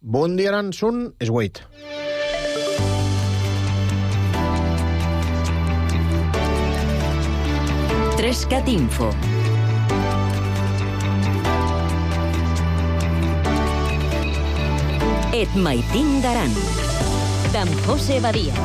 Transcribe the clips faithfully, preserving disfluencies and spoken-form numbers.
Bon dia, Aransun, és Wait. Trescat Info. Et maitin d'Aran, d'en José Badia.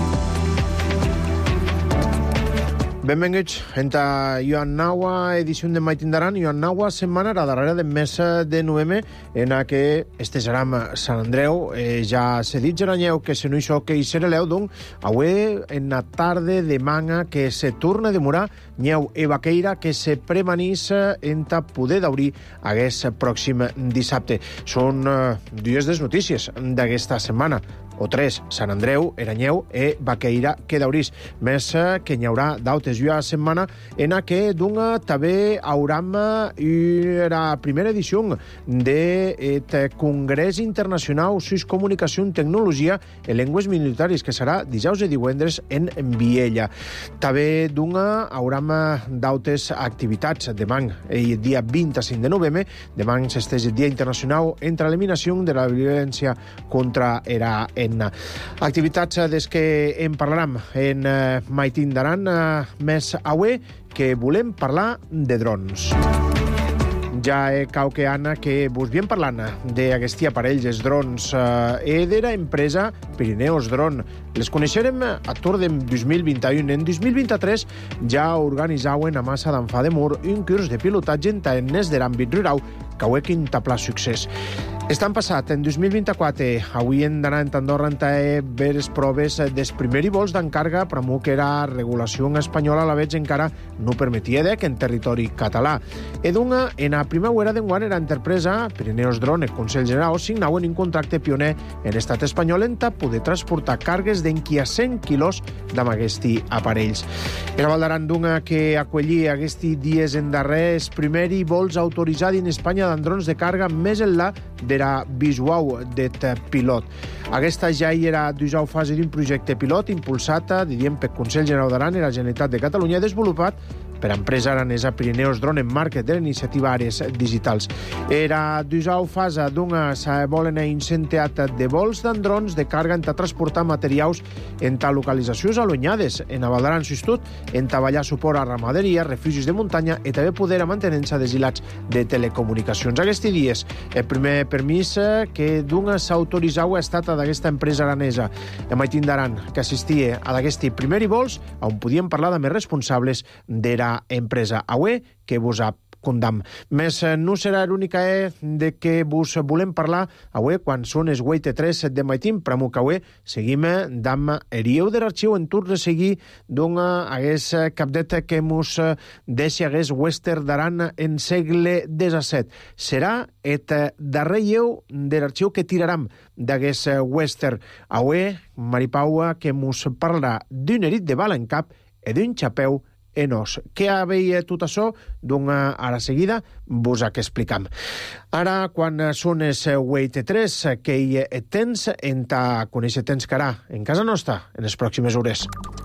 Benvinguts enta Joan Naua, edició de Maitin d'Aran. Joan Naua, setmana la darrera del mes de novembre, en la que este serà Sant Andreu. Eh, ja s'ha dit, Geranyeu, que se no hi so que hi sereleu, doncs, avui en la tarda de manga que se torna a demorar Nyeu e Baqueira, que se premanís enta poder d'obrir aquest pròxim dissabte. Són eh, dues des notícies d'aquesta setmana, o tres, Sant Andreu, Eranyeu e Baqueira que d'aurís. Més que n'hi haurà d'autes jo a setmana en la que dunga també hauram la primera edició del Congrés Internacional Sus Comunicació i Tecnologia en Llengües Minoritàries, que serà dijous i divendres en Viella. També dunga hauram d'autes activitats demà, el dia vint-i-cinc de novembre. Demà s'estès el Dia Internacional entre l'eliminació de la violència contra era en activitats des que en parlarem en uh, Maitin d'Aran, uh, més avui que volem parlar de drons. Ja he cau que Anna que vos vien parlant d'aquests aparells, els drons, eh, d'era empresa Pirineus Drone. Les coneixerem a tour del dos mil vint-i-un. En dos mil vint-i-tres ja organitzaven a Massa d'Enfà de Mur un curs de pilotatge en tenes de l'àmbit rural que ho he quintaplat succés. Estan passat en dos mil vint-i-quatre, avui hem d'anar en Andorra en ver les proves dels primers vols d'encàrrega, però que era regulació espanyola a la veig encara no permetia de que en territori català. Edunga, en la primera hora d'enguany era empresa Pirineus Drone, el Consell General, signaven un contracte pioner en l'estat espanyol en poder transportar càrregues d'enqui a cent quilos d'amb aquests aparells. Era Val d'Aran dunga que acollia aquests dies en darrer els primers vols autoritzats en Espanya d'androns de càrrega més enllà de la visual del pilot. Aquesta ja hi era d'usar fase d'un projecte pilot impulsat, diríem, pel Consell General d'Aran i la Generalitat de Catalunya, desenvolupat per empresa aranesa Pirineus Drone en marc de l'iniciativa Àrees Digitals. Era d'usar fase d'una s'ha volen incentivat de vols d'androns de càrrega en transportar materials en localitzacions allunyades, en Val d'Aran, substitut, en treballar suport a ramaderia, refugis de muntanya i també poder mantenir-se desilats de telecomunicacions. Aquests dies, el primer permís que d'una s'autoritzau ha estat d'aquesta empresa aranesa, en Maitin d'Aran, que assistia a d'aquests primers vols, on podíem parlar de més responsables d'era empresa avui que vos ha condam. Més no serà l'única e de què vos volem parlar avui quan són els vuit i tres de Maitin, però que avui seguim d'am erieu de l'arxiu en tur de seguir d'una hagués capdet que mos deixi hagués Western d'Aran en segle disset. Serà et darrer lleu de l'arxiu que tiraram d'hagués Western. Avui, Maripaua, que mos parlarà d'un herit de bala en cap i d'un xapeu en os. Què veia tot això? Doncs ara seguida vos ha que explicam. Ara, quan són els vuit i tres, que hi tens en ta conèixer tens carà en casa nostra en les pròximes hores.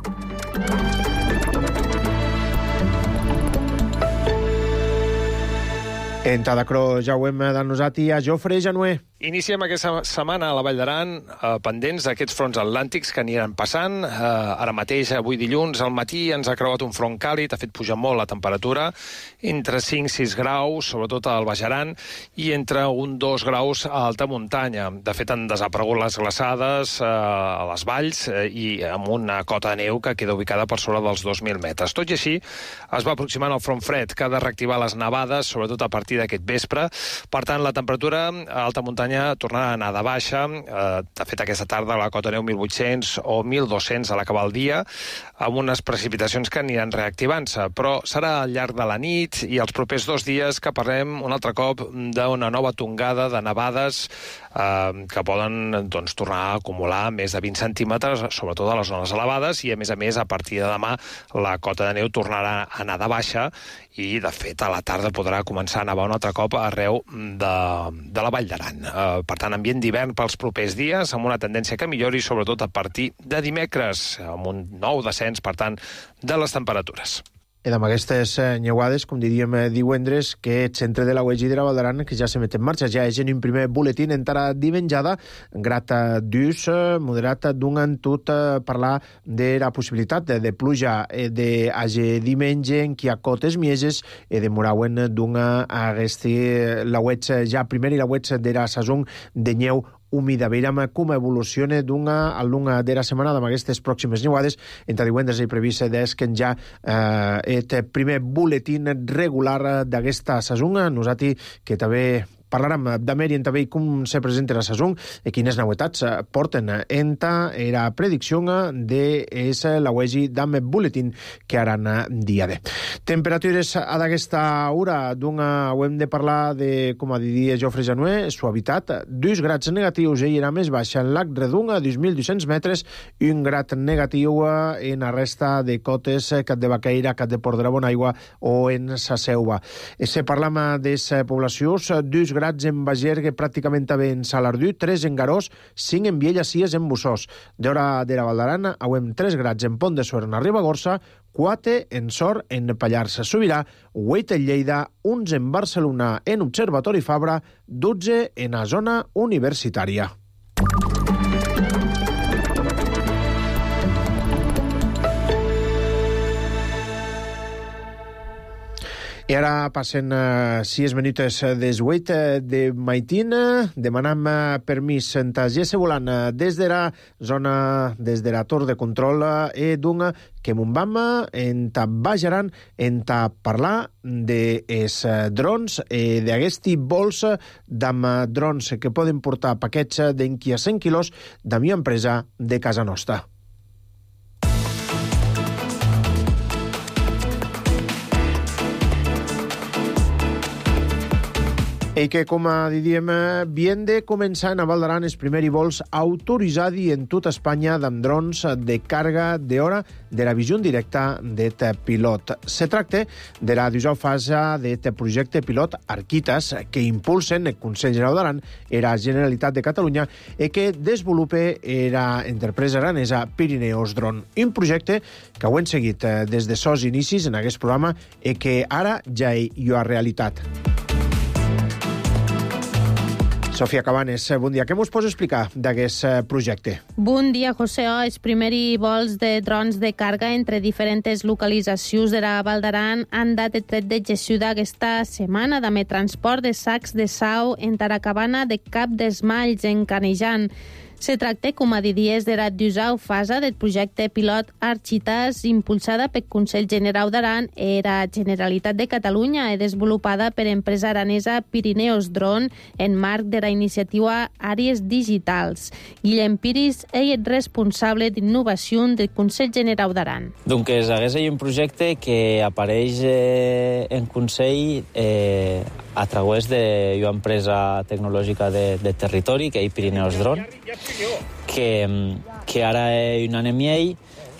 En Tadacro ja ho hem denosat i a Jofre Januer. Iniciem aquesta setmana a la Vall d'Aran eh, pendents d'aquests fronts atlàntics que aniran passant. Eh, ara mateix, avui dilluns, al matí ens ha creuat un front càlid, ha fet pujar molt la temperatura, entre cinc i sis graus, sobretot al Baix Aran, i entre un i dos graus a alta muntanya. De fet, han desaparegut les glaçades eh, a les valls eh, i amb una cota de neu que queda ubicada per sobre dels dos mil metres. Tot i així, es va aproximant el front fred, que ha de reactivar les nevades, sobretot a partir d'aquest vespre. Per tant, la temperatura a alta muntanya tornarà a anar de baixa. Eh, de fet, aquesta tarda la cota neu mil vuit-cents o mil dos-cents a l'acabar el dia, amb unes precipitacions que aniran reactivant-se. Però serà al llarg de la nit i els propers dos dies que parlem un altre cop d'una nova tongada de nevades eh, que poden doncs, tornar a acumular més de vint centímetres, sobretot a les zones elevades, i a més a més, a partir de demà, la cota de neu tornarà a anar de baixa i, de fet, a la tarda podrà començar a nevar un altre cop arreu de, de la Vall d'Aran. Eh, per tant, ambient d'hivern pels propers dies, amb una tendència que millori, sobretot a partir de dimecres, amb un nou descens, per tant, de les temperatures. I amb aquestes nyeuades, com diríem divendres, que el centre de la U E G de la Val d'Aran que ja se met en marxa. Ja és en un primer boletín encara divenjada, grata d'ús, moderat d'un tot parlar de la possibilitat de, de pluja de age diumenge en qui a cotes mieses e de morauen d'una agesti la U E G ja primer i la U E G de la saison de nyeu humida. Veiem com evoluciona d'una a l'una de la setmana amb aquestes pròximes neuades. Entre divendres i previst és que ja eh, el primer boletín regular d'aquesta saison. Nosaltres que també parlarem d'Amer i també com se presenta la saison i quines novetats porten enta la predicció de la U E G d'Amer Bulletin que aran dia de. Temperatures a d'aquesta hora d'una ho hem de parlar de, com a diria Jofre Januer, suavitat, dos grads negatius i era més baixa en Lac Redung a dos mil dos-cents metres i un grad negatiu en la resta de cotes Cat de Baqueira, Cat de Port de la Bonaigua o en Sa Selva. Se parlam de poblacions, dos grads en Bager, que pràcticament també en Salardú, tres en Garós, cinc en Viella, sis en Bussós. D'hora de la Val d'Aran, auem tres grads en Pont de Suert, en Ribagorça, quatre en Sort, en Pallars Sobirà, vuit en Lleida, onze en Barcelona, en Observatori Fabra, dotze en la zona universitària. I ara passen uh, sis minuts des vuit de maitín. Demanam uh, permís en ta G S volant uh, des de la zona, des de la torre de control e uh, d'un que mon vam en ta Bajaran en ta parlar de es uh, drons e d'aquesti vols d'am uh, drons que poden portar paquets d'enqui a cent quilos de mi empresa de casa nostra. I que, com diríem, bien de començar en a Val d'Aran els primers vols autoritzats en tota Espanya amb drons de càrrega d'hora de la visió directa d'et pilot. Se tracta de la deuxième fase d'et projecte pilot Arquitas que impulsen el Consell Generau d'Aran i la Generalitat de Catalunya i que desenvolupa la empresa aranesa Pirineus Drone. Un projecte que ho hem seguit des de sos inicis en aquest programa i que ara ja hi ha realitat. Sofia Cabanes, bon dia. Què mos pots explicar d'aquest projecte? Bon dia, José. Els primers vols de drons de càrrega entre diferents localitzacions de la Val d'Aran han dat el tret d'execució d'aquesta setmana d'ame transport de sacs de sau en Taracabana de Cap dels Malls, en Canejan. Se tracta, com a diries, de la deuxième fase del projecte pilot Architas, impulsada pel Consell Generau d'Aran i la Generalitat de Catalunya i desenvolupada per empresa aranesa Pirineus Drone en marc de la iniciativa Àrees Digitals. Guillem Piris és responsable d'innovació del Consell Generau d'Aran. Doncs és un projecte que apareix eh, en Consell eh, a través d'una empresa tecnològica de, de territori, que és Pirineus Drone, que, que ara un any i mig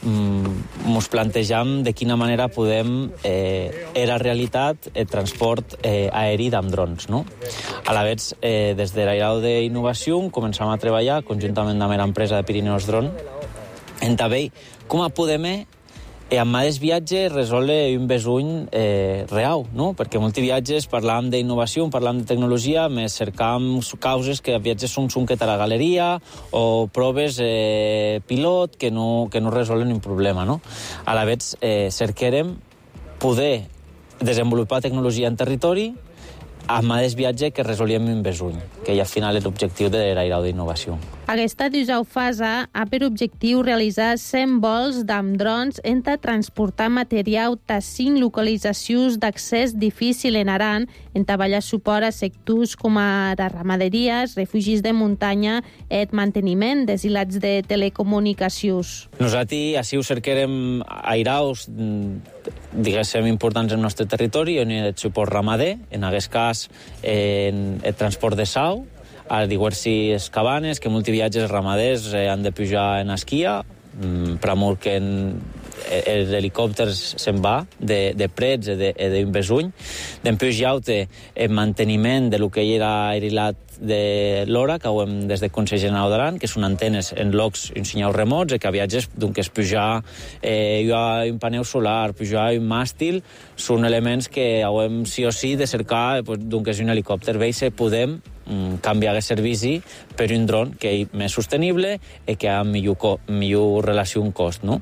ens plantejam de quina manera podem eh, era realitat el transport eh, aeri amb drons. No? A la vegada, eh, des de l'Airau d'Innovació començam a treballar conjuntament amb l'empresa de Pirineus Drone en també com podem i amb aquests viatges resoldre un besuny eh, real, no? Perquè molts viatges parlàvem d'innovació, parlàvem de tecnologia, més cercàvem causes que viatges són sunquet a la galeria o proves eh, pilot que no, que no resolen un problema, no? A la vegada eh, cerquerem poder desenvolupar tecnologia en territori amb aquest viatge que resolíem un besuny, que al final és l'objectiu de l'Airau d'Innovació. Aquesta deuxième fase ha per objectiu realitzar cent vols d'amb drons entre transportar material de cinc localitzacions d'accés difícil en Aran, en treballar suport a sectors com a de ramaderies, refugis de muntanya i el manteniment dels hilats de telecomunicacions. Nosaltres així ho cerquerem airaus, diguéssim, importants en el nostre territori, on hi ha el suport ramader, en aquest cas en el transport de sau, a diverses cabanes, que molts viatges ramaders eh, han de pujar en esquia, mm, per amor que en, els helicòpters se'n va, de, de Prets i de, d'un Besuny. Després hi ha el manteniment de lo que era aerilat de l'Hora, que ho hem des del Consell General d'Aran, que són antenes en llocs, un senyal remots, que a viatges, doncs, es pujar eh, un paneu solar, pujar un màstil, són elements que hem sí o sí de cercar, doncs, un helicòpter ve i se podem mm, canviar el servici per un dron que és més sostenible i que ha millor, co millor relació un cost, no?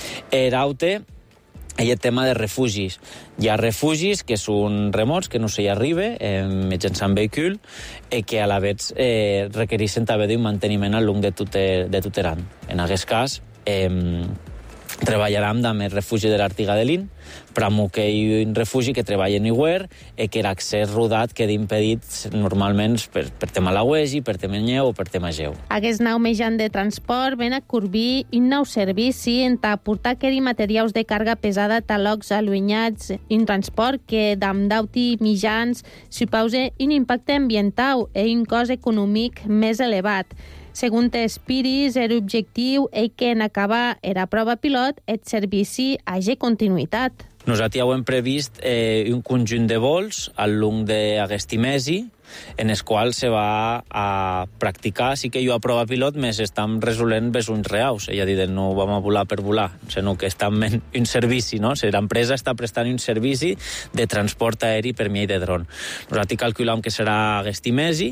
Eraute, hi ha el tema de refugis. Hi ha refugis que són remots, que no s'hi arriba eh, mitjançant vehicle, i que a la vegada eh, requereixen també d'un manteniment al llarg de tot, de tot Aran. En aquest cas, eh, treballarem amb el refugi de l'Artigadelín, però amb que hi ha un refugi que treballa en Iguer i que l'accés rodat queda impedit normalment per, per tema lauegi, per tema nyeu o per tema geu. Aquest nou mitjan de transport ven a Corbí un nou servici en ta portar aquells materials de càrrega pesada a llocs allunyats, un transport que d'amb d'auti mitjans suposa un impacte ambiental i un cost econòmic més elevat. Segons Espiris, l'objectiu és que en acabar la prova pilot el servici hagi continuïtat. Nosaltres ja ho hem previst eh, un conjunt de vols al llarg d'aquest mesi, en els quals se va a practicar, sí que jo a prova pilot més estem resolent besuns reals, és a dir, no vam a volar per volar, sinó que estem en un servici, no? L'empresa està prestant un servici de transport aeri per mi de dron. Nosaltres calculam que serà aquest mesi,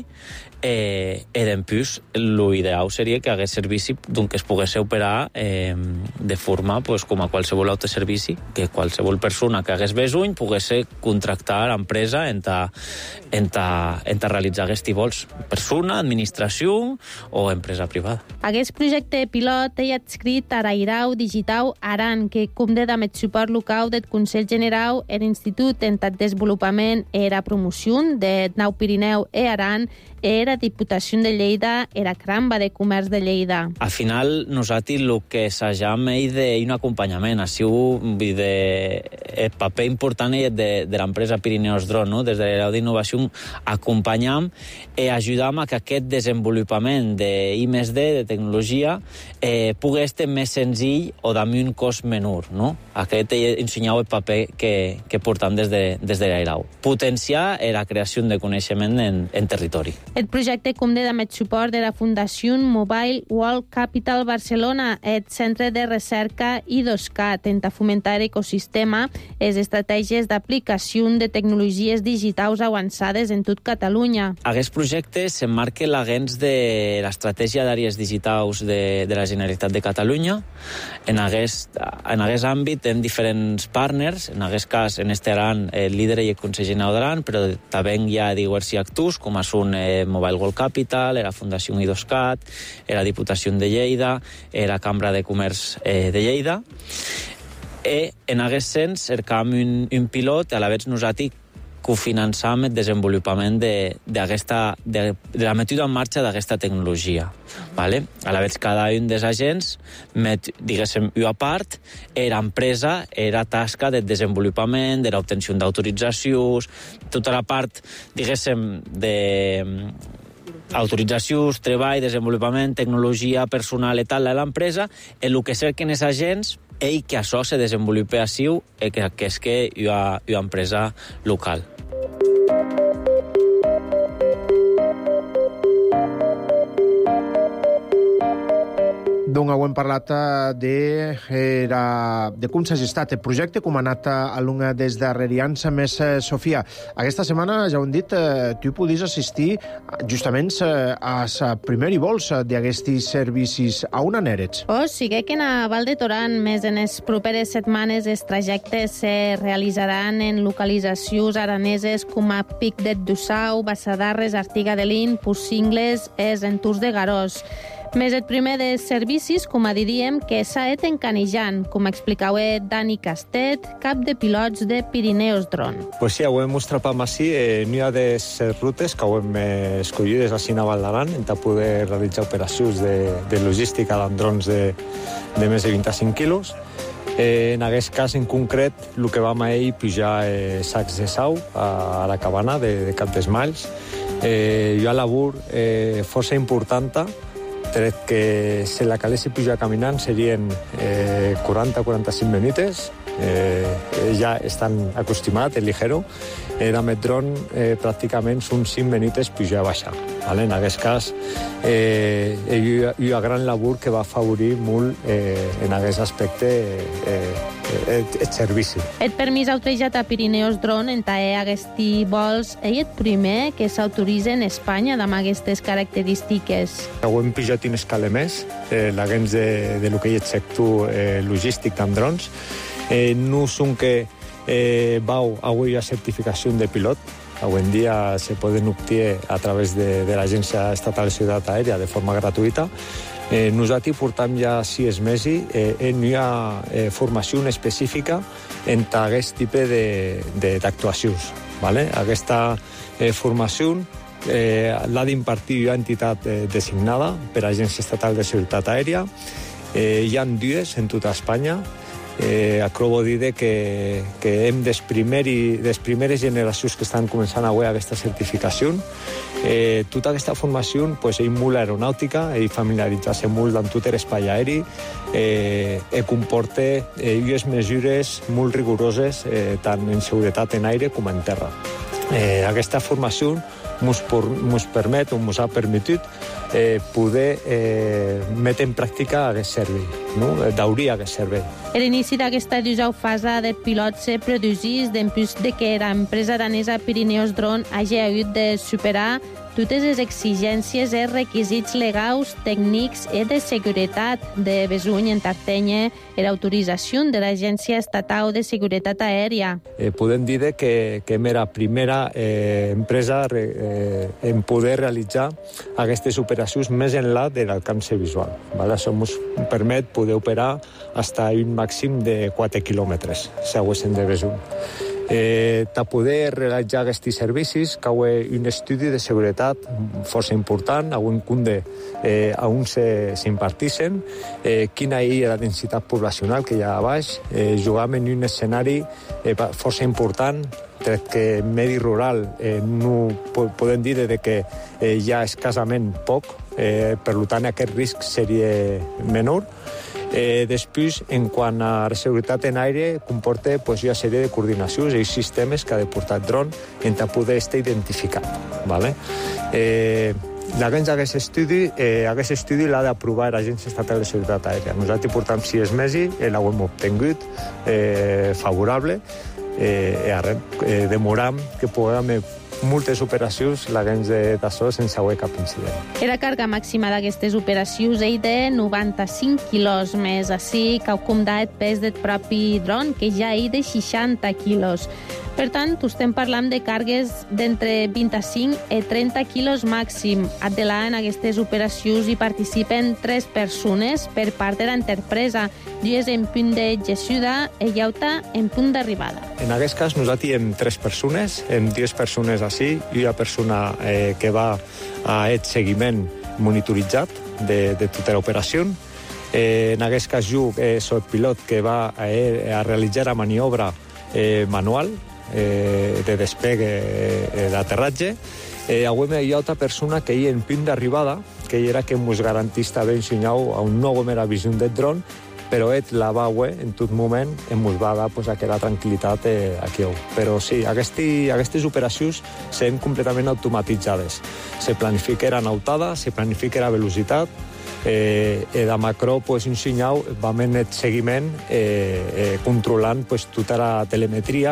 eh, i d'empús l'ideal seria que aquest servici doncs, es pogués operar eh, de forma pues, com a qualsevol altre servici, que qualsevol persona que hagués besuny pogués contractar l'empresa en ta, en ta en realitzar aquests vols, persona, administració o empresa privada. Aquest projecte pilot és adscrit a l'Airau Digital Aran, que compta amb el suport local del Consell General, l'Institut en Desenvolupament i la Promoció de Nou Pirineu i Aran, i la Diputació de Lleida i la Cambra de Comerç de Lleida. Al final, nosaltres el que assajam és d'un acompanyament. Així, el paper important és de, de l'empresa Pirineus Drone, no? Des de l'Airau d'Innovació acompanyam i ajudam a que aquest desenvolupament d'I més D, de tecnologia, eh, pugui ser més senzill o amb un cost menor, no? Aquest ensenyau el paper que, que portam des de, des de l'Airau. Potenciar la creació de coneixement en, en territori. El projecte compta amb el suport de la Fundació Mobile World Capital Barcelona, el Centre de Recerca IDOSCAT, en fomentar l'ecosistema i les estratègies d'aplicació de tecnologies digitals avançades en tot Catalunya. Aquest projecte s'emmarca l'agents de l'estratègia d'àrees digitals de, de la Generalitat de Catalunya. En aquest, en aquest àmbit tenim diferents partners, en aquest cas, en este Aran, el líder i el Consell General d'Aran, però també hi ha diversos actors, com són eh, Mobile World Capital, la Fundació IDOSCAT, la Diputació de Lleida, la Cambra de Comerç eh, de Lleida. I en aquest sens cercam un, un pilot, a la vegada nosaltres cofinançam el desenvolupament de, d'aquesta, de, de la metida en marxa d'aquesta tecnologia. Vale? A la vegada cada un dels agents met, diguéssim, a part, era empresa, era tasca de desenvolupament, de l'obtenció d'autoritzacions, tota la part, diguéssim, de autoritzacions, treball, desenvolupament, tecnologia personal i tal de l'empresa, el que cerquen els agents i que això se desenvolupi així i que, que és que hi ha una empresa local. Doncs ho hem parlat de, era, de com s'ha gestat el projecte, com ha anat a l'una des darrerians més Sofia. Aquesta setmana, ja ho hem dit, tu podies assistir justament als primers vols d'aquests servicis. A on anerets? Oh, sí que a Val de Toran, més en les properes setmanes, els trajectes se realitzaran en localitzacions araneses com a Pic de Dussau, Bassadarres, Artigadelín, Puigcingles, és en Tours de Garós. Més el primer dels servicis, com a diríem, que s'ha et encanejant, com explicau Dani Castet, cap de pilots de Pirineus Drone. Pues sí, ho hem mostrat així, eh, n'hi ha de set rutes que ho hem eh, escollides així a Val d'Aran per poder realitzar operacions de, de logística amb drons de, de més de vint-i-cinc quilos. Eh, en aquest cas, en concret, el que vam a ell pujar eh, sacs de sau a, a la cabana de, de Cap d'Esmalls. Eh, hi ha labor eh, força important tret que si la calessi pujar caminant serien eh, quaranta a quaranta-cinc minuts. Eh, ja estan acostumats, el ligero. Eh, amb el dron eh, pràcticament són cinc minuts pujar a baixar. Vale? En aquest cas, eh, hi ha una gran labor que va afavorir molt eh, en aquest aspecte eh, eh, el servici. El permís autoritzat a Pirineus Drone en tae aquests vols és el primer que s'autoritza en Espanya amb aquestes característiques. Ho hem pujat en escala més, eh, l'agents de, de lo que és el sector eh, logístic amb drons. Eh, no són que eh, vau avui a certificació de pilot. Avui en dia se poden obtenir a través de, de l'Agència Estatal de Seguretat Aèria de forma gratuïta. Eh, nosaltres portam ja sis mesos eh, en una eh, formació específica en aquest tipus d'actuacions. ¿Vale? Aquesta eh, formació eh, l'ha d'impartir una entitat eh, designada per l'Agència Estatal de Seguretat Aèria. Eh, hi ha dues en tota Espanya. Eh, acabo de dir que, que hem des, primeri, des primeres generacions que estan començant avui aquesta certificació. Eh, tota aquesta formació pues, és molt aeronàutica, i familiaritzar-se molt amb tot l'espai aeri, eh, eh, comporta eh, unes mesures molt rigoroses eh, tant en seguretat en aire com en terra. Eh, aquesta formació ens permet o ens ha permetit eh, poder eh, metre en pràctica aquest servei, no? D'obrir aquest servei. L'inici d'aquesta deuxième fase del pilot se produís després de que l'empresa danesa Pirineus Drone hagi hagut de superar totes les exigències i requisits legals, tècnics i de seguretat de besoin entartenye l'autorització de l'Agència Estatal de Seguretat Aèria. Eh, podem dir que, que era la primera eh, empresa eh, en poder realitzar aquestes operacions més enllà de l'alcance visual. Vale? Això ens permet poder operar fins a un màxim de quatre quilòmetres, si haguéssim de besoin. Eh, per poder realitzar aquests servicis cal un estudi de seguretat força important, a un cunde eh, on s'imparteixen, eh, quina és la densitat poblacional que hi ha a baix, eh, jugar en un escenari eh, força important, tret que en medi rural eh, no podem dir de que eh, hi ha escassament poc, eh, per tant aquest risc seria menor. Eh, després, en quant a la seguretat en aire, comporta pues, una sèrie de coordinacions i sistemes que ha de portar el dron en poder estar identificat. ¿Vale? Eh, L'agència d'aquest estudi, eh, aquest estudi l'ha d'aprovar l'Agència Estatal de Seguretat Aèria. Nosaltres portam sis mesos, eh, l'hem obtingut eh, favorable, eh, i ara eh, demoram que puguem moltes operacions l'agència d'això sense haver cap incident. La càrrega màxima d'aquestes operacions és de noranta-cinc quilos, més així calcum el pes del propi dron, que ja és de seixanta quilos. Per tant, estem parlant de càrregues d'entre vint-i-cinc i trenta quilos màxim. Adelant, en aquestes operacions hi participen tres persones per part de l'empresa, dues en punt de gestionar i l'altra en punt d'arribada. En aquest cas, nosaltres hem tres persones, hem dues persones així, i una persona eh, que va a aquest seguiment monitoritzat de, de tota l'operació. Eh, en aquest cas, jo eh, soc pilot que va a, a realitzar la maniobra eh, manual, Eh, de despegue eh, d'aterratge. Eh, avui hi ha altra persona que hi en punt d'arribada, que era que ens garantís també ensenyar a un nou la visió del dron, però ell la va veure en tot moment i ens va dar pues, aquella tranquil·litat eh, aquí. Però sí, aquestes, aquestes operacions són completament automatitzades. Se planifica la nautada, se planifica la velocitat, eh, i de macro pues, ensenyar vam en el seguiment eh, eh, controlant pues, tota la telemetria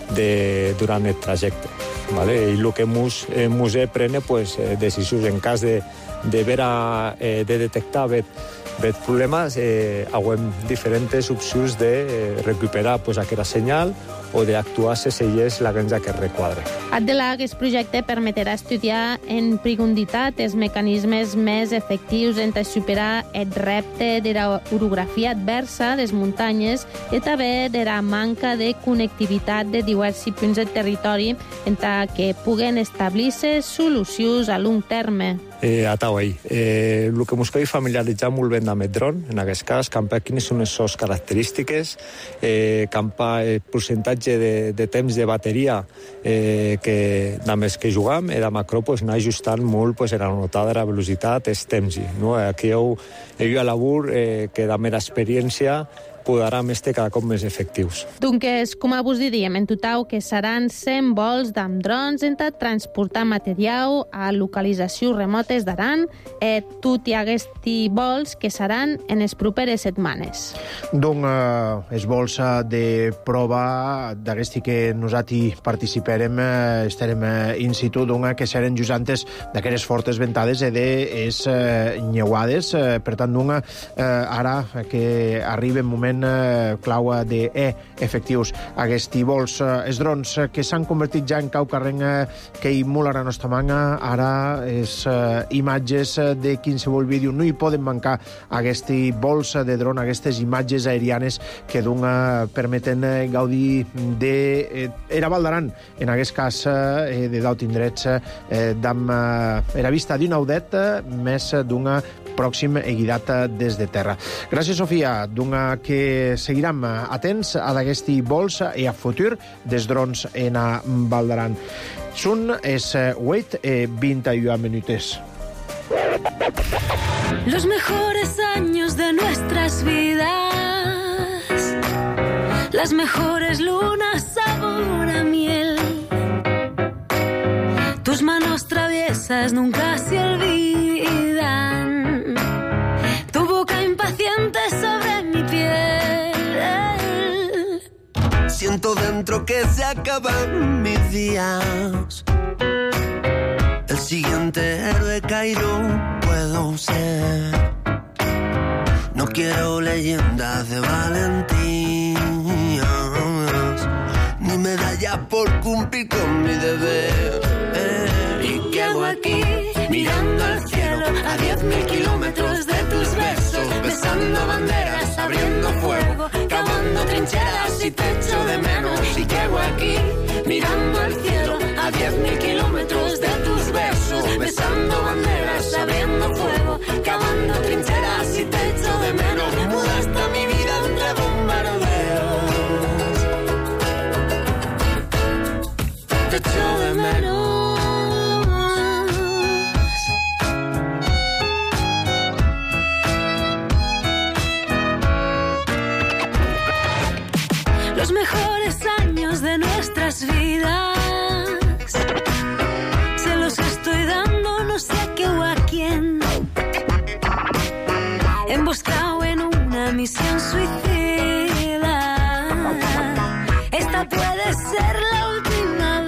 de, durant el trajecte. ¿Vale? I el que ens eh, prene pues, eh, decisions en cas de, de, vera, eh, de detectar aquests problemes, eh, hem diferents opcions de eh, recuperar pues, aquella senyal o d'actuar si és l'agència que requadre. Adela, aquest projecte permetrà estudiar en profunditat els mecanismes més efectius en superar el repte de l'orografia adversa des muntanyes i també de la manca de connectivitat de diversos punts del territori en què puguen establir-se solucions a long terme. Eh, a Tauei. Eh, el que ens cal familiaritzar molt bé amb el dron, en aquest cas, campar quines són les seves característiques, eh, campar el percentatge percentatge de, de temps de bateria eh, que, amb els que jugam, e de macro pues, anar ajustant molt pues, la notada de la velocitat, els temps. No? Aquí heu, heu a labor eh, que de mera experiència podran estar cada cop més efectius. Doncs, com a vos diríem, en total que seran cent vols amb drons entre transportar material a localitzacions remotes d'Aran, eh, tot i aquests vols que seran en les properes setmanes. Doncs eh, els vols de prova d'aquesti que nosaltres participarem, eh, estarem eh, in situ, doncs, que seran just antes d'aquestes fortes ventades i de les eh, nyeuades. Eh, per tant, doncs, eh, ara que arriba el moment clau de e efectius aquests vols. Els drons que s'han convertit ja en caucarren que hi molt a la nostra manga, ara les imatges de qualsevol vídeo no hi poden mancar aquests vols de dron, aquestes imatges aerianes que d'un permeten gaudir de era Val d'Aran, en aquest cas de dalt indrets d'am era vista d'un audet més d'una pròxim guidat des de terra. Gràcies, Sofia, d'una que seguirem atents a d'aquests vols i a futur dels drons en Val d'Aran. Són els vuit i vint-i-u minuts. Los mejores años de nuestras vidas, las mejores lunas sabor a miel, tus manos traviesas nunca se olvidan, tu boca impaciente sobre mi piel. Siento dentro que se acaban mis días, el siguiente héroe caído puedo ser. No quiero leyendas de valentías, ni medalla por cumplir con mi deber. ¿Y qué hago aquí? Mirando al cielo a diez mil kilómetros de tus besos, besando banderas, abriendo fuego, cavando trincheras y te echo de menos. ¿Y qué hago aquí? Mirando al cielo a diez mil kilómetros de tus besos, besando banderas, abriendo fuego, cavando trincheras y te echo de menos. Mudaste mi vida entre bombardeos, te echo de menos. Los mejores años de nuestras vidas se los estoy dando no sé a qué o a quién, emboscado en una misión suicida. Esta puede ser la última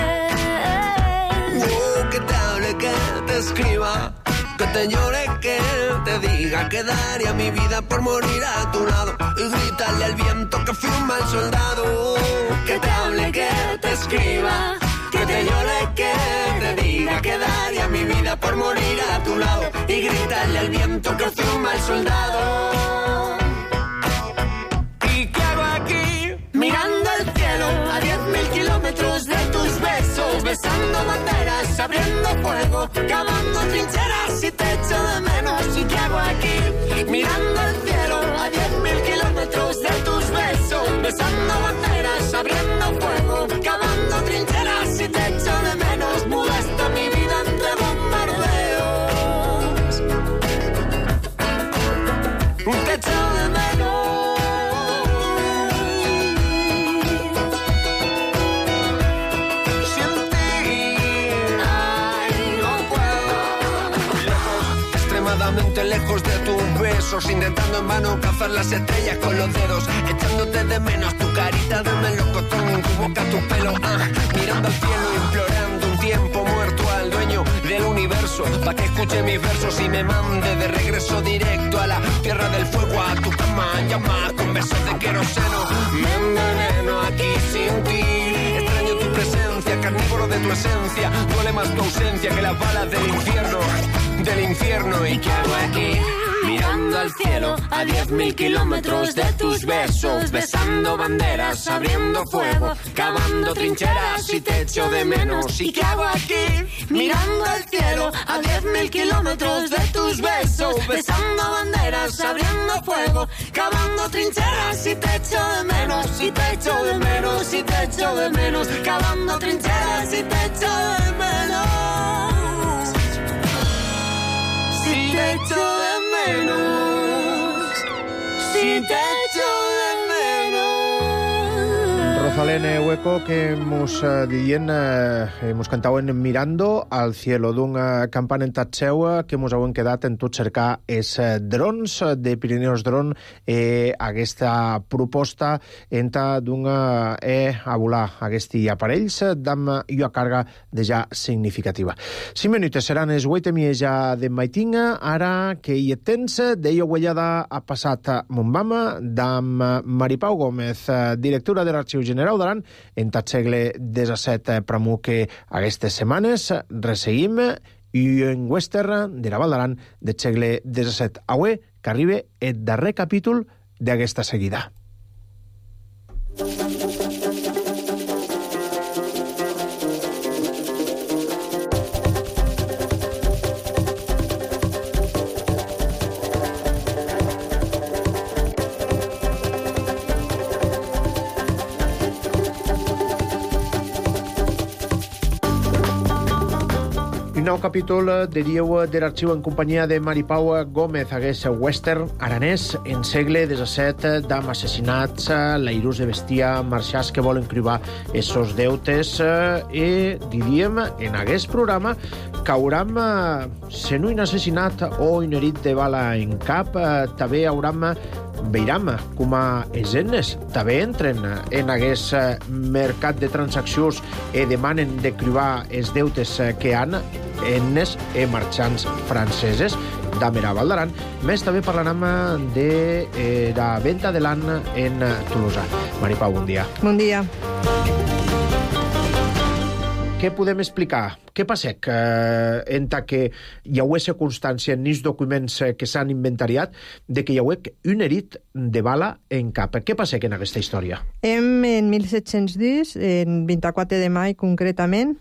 vez. Oh, que te hable, que te escriba, que te llore, que te diga que daría mi vida por morir a tu lado y gritarle al viento que fui un mal soldado. Que te hable, que te escriba, que te llore, que te diga que daría mi vida por morir a tu lado y gritarle al viento que fui un mal soldado. ¿Y qué hago aquí? Mirando al cielo a diez mil kilómetros de tus besos, besando banderas, abriendo fuego, cavando trincheras y te echo de menos. ¿Y qué hago aquí? Mirando al cielo a diez mil kilómetros de tus besos, besando banderas, abriendo fuego, cavando trincheras y te echo de menos. Mudaste mi vida entre bombardeos, te echo de menos. Sin ti, ay, no puedo. Lejos, extremadamente lejos de tus besos, intentando en vano cazar las estrellas con los dedos, echándote de menos tu carita de melocotón, tu boca, tu pelo, ah, mirando al cielo, implorando un tiempo muerto al dueño del universo, pa' que escuche mis versos y me mande de regreso directo a la tierra del fuego, a tu cama, llama con besos de queroseno. Me enveneno aquí sin ti, extraño tu presencia, carnívoro de tu esencia, duele más tu ausencia que las balas del infierno, del infierno. ¿Y qué hago aquí? Mirando al cielo a diez mil kilómetros de tus besos, besando banderas, abriendo fuego, cavando trincheras y te echo de menos. ¿Y qué hago aquí? Mirando al cielo a diez mil kilómetros de tus besos, besando banderas, trincheras abriendo fuego, cavando trincheras y te echo de menos, y te echo de menos, y te echo de menos, cavando trincheras y te echo de menos, si te echo de menos, si te echo de menos. Rosalén Hueco, que mos uh, dient, uh, mos cantauen mirando al cielo d'una campana en Tatxeu que mos hauen quedat en tot cercar es uh, drons de Pirineus Dron, eh, aquesta proposta enta d'una eh, a volar aquests aparells d'amp i a carga de ja significativa. Cinc minuts seran es vuit i mitja de maitinga, ara que hi tens, deia huellada ha passat Montbama d'amp Maripau Gómez, directora de l'Arxiu General d'Aran, en tot segle disset pramuque aquestes setmanes. Resseguim i en Western de la Val d'Aran del segle disset. Avui que arriba el darrer capítol d'aquesta seguida. Un nou capítol, diríeu, de l'arxiu en companyia de Maripau Gómez, hagués western aranès en segle disset d'am assassinats, lairus de bestia, marxars que volen cribar essos deutes, i diríem, en hagués programa, cauram sent un assassinat o un herit de bala en cap, també hauram veiram com a escenes també entren en aquest mercat de transaccions i demanen de cribar els deutes que han ennes e marxants franceses d'Amera Val d'Aran. Més també parlarem de eh, la venda de l'an en Tolosa. Maripau, bon dia. Bon dia. Què podem explicar? Què passa que, eh, en que hi hauria constància en els documents que s'han inventariat de que hi hauria un herit de bala en cap? Què passa en aquesta història? Hem, en mil set-cents dix, en vint-i-quatre de maig concretament,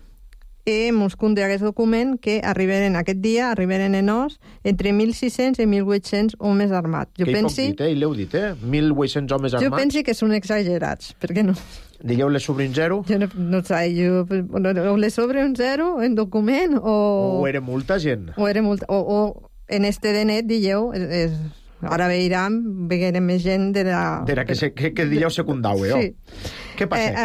i mos conté aquest document que arribaren aquest dia, arribaren en os, entre mil sis-cents i mil vuit-cents homes armats. Jo que pensi... hi poc dit, eh? I l'heu dit, eh? mil vuit-cents homes armats. Jo penso que són exagerats, perquè no... Digueu les sobre un zero? Jo no, no sé, jo... O les sobre un zero en document, o... O era molta gent. O era molta... O, o en este de net, digueu, és, és... Ara veiram, veurem més gent de la... De la que, se, que, que dieu secundau, eh? Sí. Què passa? Eh,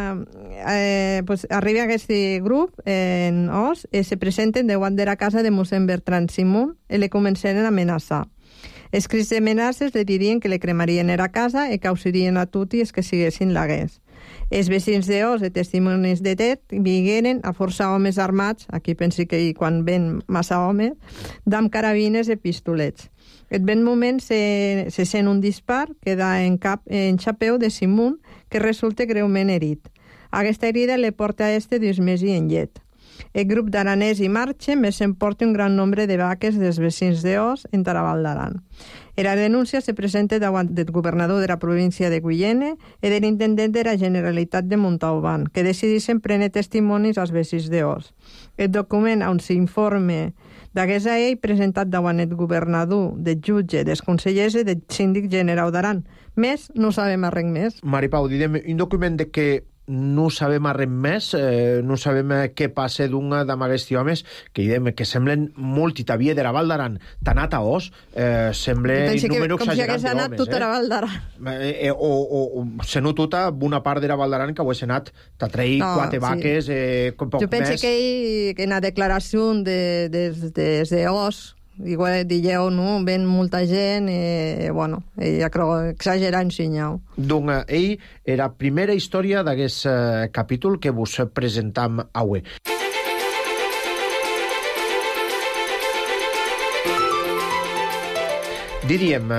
eh, eh, pues arriba aquest grup en Os i se presenten davant de la casa de mossèn Bertran Simón i le començaren a amenaçar. Els crits d'amenaces li dirien que le cremarien a la casa i causarien a tutti els que siguessin laguers. Els vecins d'Os i testimonis de Tet vigueren a forçar homes armats, aquí pensi que quan ven massa homes, d'amb carabines i pistolets. En ben moment se, se sent un dispar que da en cap en xapeu de Simón, que resulta greument herit. Aquesta herida le porta a este dos mesos en llet. El grup d'aranès i marxa més s'emporta un gran nombre de vaques dels vecins d'Os en Taraval d'Aran. La denúncia se presenta davant del governador de la província de Guyene i de l'intendent de la Generalitat de Montauban, que decideixen prendre testimonis als vecins d'Os. El document on s'informa d'aquesta ell presentat davant el governador, del jutge, dels consellers i del síndic general d'Aran. Més, no sabem a res més. Maripau, direm, un document de que no sabem a res més, eh, no sabem què passa d'una d'aquests homes que, direm, que semblen molt i t'havia de la Val d'Aran, t'ha anat a Os, eh, sembla un número exagerat d'homes. Com si hagués anat tot a la Val d'Aran. Eh, eh, o, o, o se no tota una part de la Val d'Aran que ho hagués anat, t'ha traït no, quatre vaques, sí. eh, com poc jo penso més. Que, ell, que en la declaració de, de, de, de Os, igual dieu, no? Ven molta gent i, bueno, ja crec exagerant, senyau. Donc, ell era primera història d'aquest eh, capítol que vos presentam avui. Diríem, eh,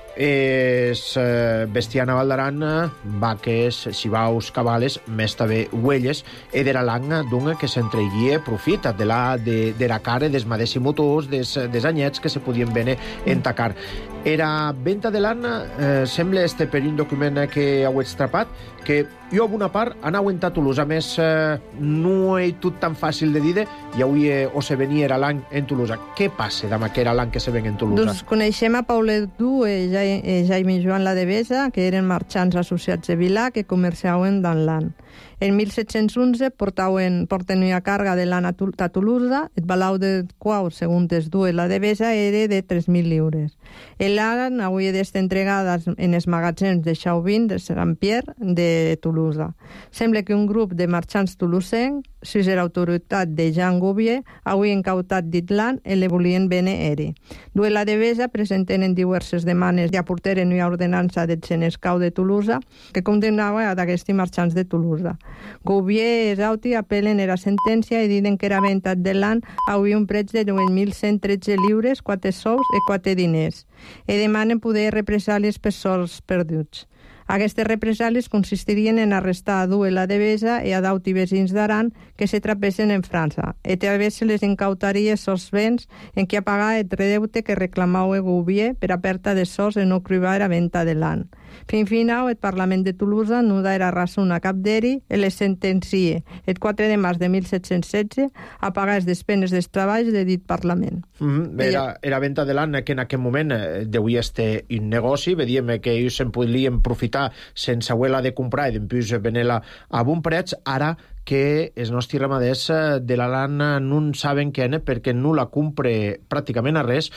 és eh, bestiana Val d'Aran, vaques, cibaus, cabales, més també uelles, e dera langa d'un que s'entreguia profit de la, de, de la cara des madessi motors, des, des anyets que se podien vene en tacar. Era venta de l'an, eh, sembla este per un document que heu extrapat, que jo, a una part, anau a Toulouse. A més, eh, no és tot tan fàcil de dir, i avui eh, o se venia era l'any en Toulouse. Què passa amb que era l'any que se ven en Toulouse? Doncs coneixem a Paulet Du i Jaime i Joan Ladevesa, que eren marxants associats de Vilà que comerciaven dans l'an. En mil set-cents onze portaven, porten una càrrega de l'an a Toulouse, el balau de qual, segons es du la Devesa, era de tres mil lliures. L'an avui d'estar entregada en els magatzems de Chauvin, de Saint-Pierre, de Toulouse. Sembla que un grup de marxants toulousencs, si era autoritat de Jean Gouvier, avui incautat dit l'an i le volien vene eri. Du la Devesa presenten en diverses demanes i aporteren una ordenança del Senescau de Toulouse que condemnava a d'aquests marxants de Toulouse. Gouvier i Auti apel·len era sentència i diuen que era venta de l'an avui un preig de nou mil cent tretze lliures, quatre sous i quatre diners, i demanen poder represàlies per sols perduts. Aquestes represàlies consistirien en arrestar a Du la Devesa i a Dauti vecins d'Aran que se trapessin en França, i també se les incautaria sos béns en què a pagar el redeute que reclamau el Gouvier per a perdre de sos en no cribar a venta de l'an. Fin final, el Parlament de Toulouse no darà raó a cap d'eri i les sentencia el quatre de març de mil set-cents setze a pagar les despenes dels treballs de dit Parlament. Mm-hmm. Era, era venta de l'an que en aquell moment eh, devia estar un negoci, vedíem que ells se'n podien profitar sense haver-la de comprar i després venir-la a bon preu. Ara que els nostres ramaders de la lana no en saben què perquè no la compre pràcticament a res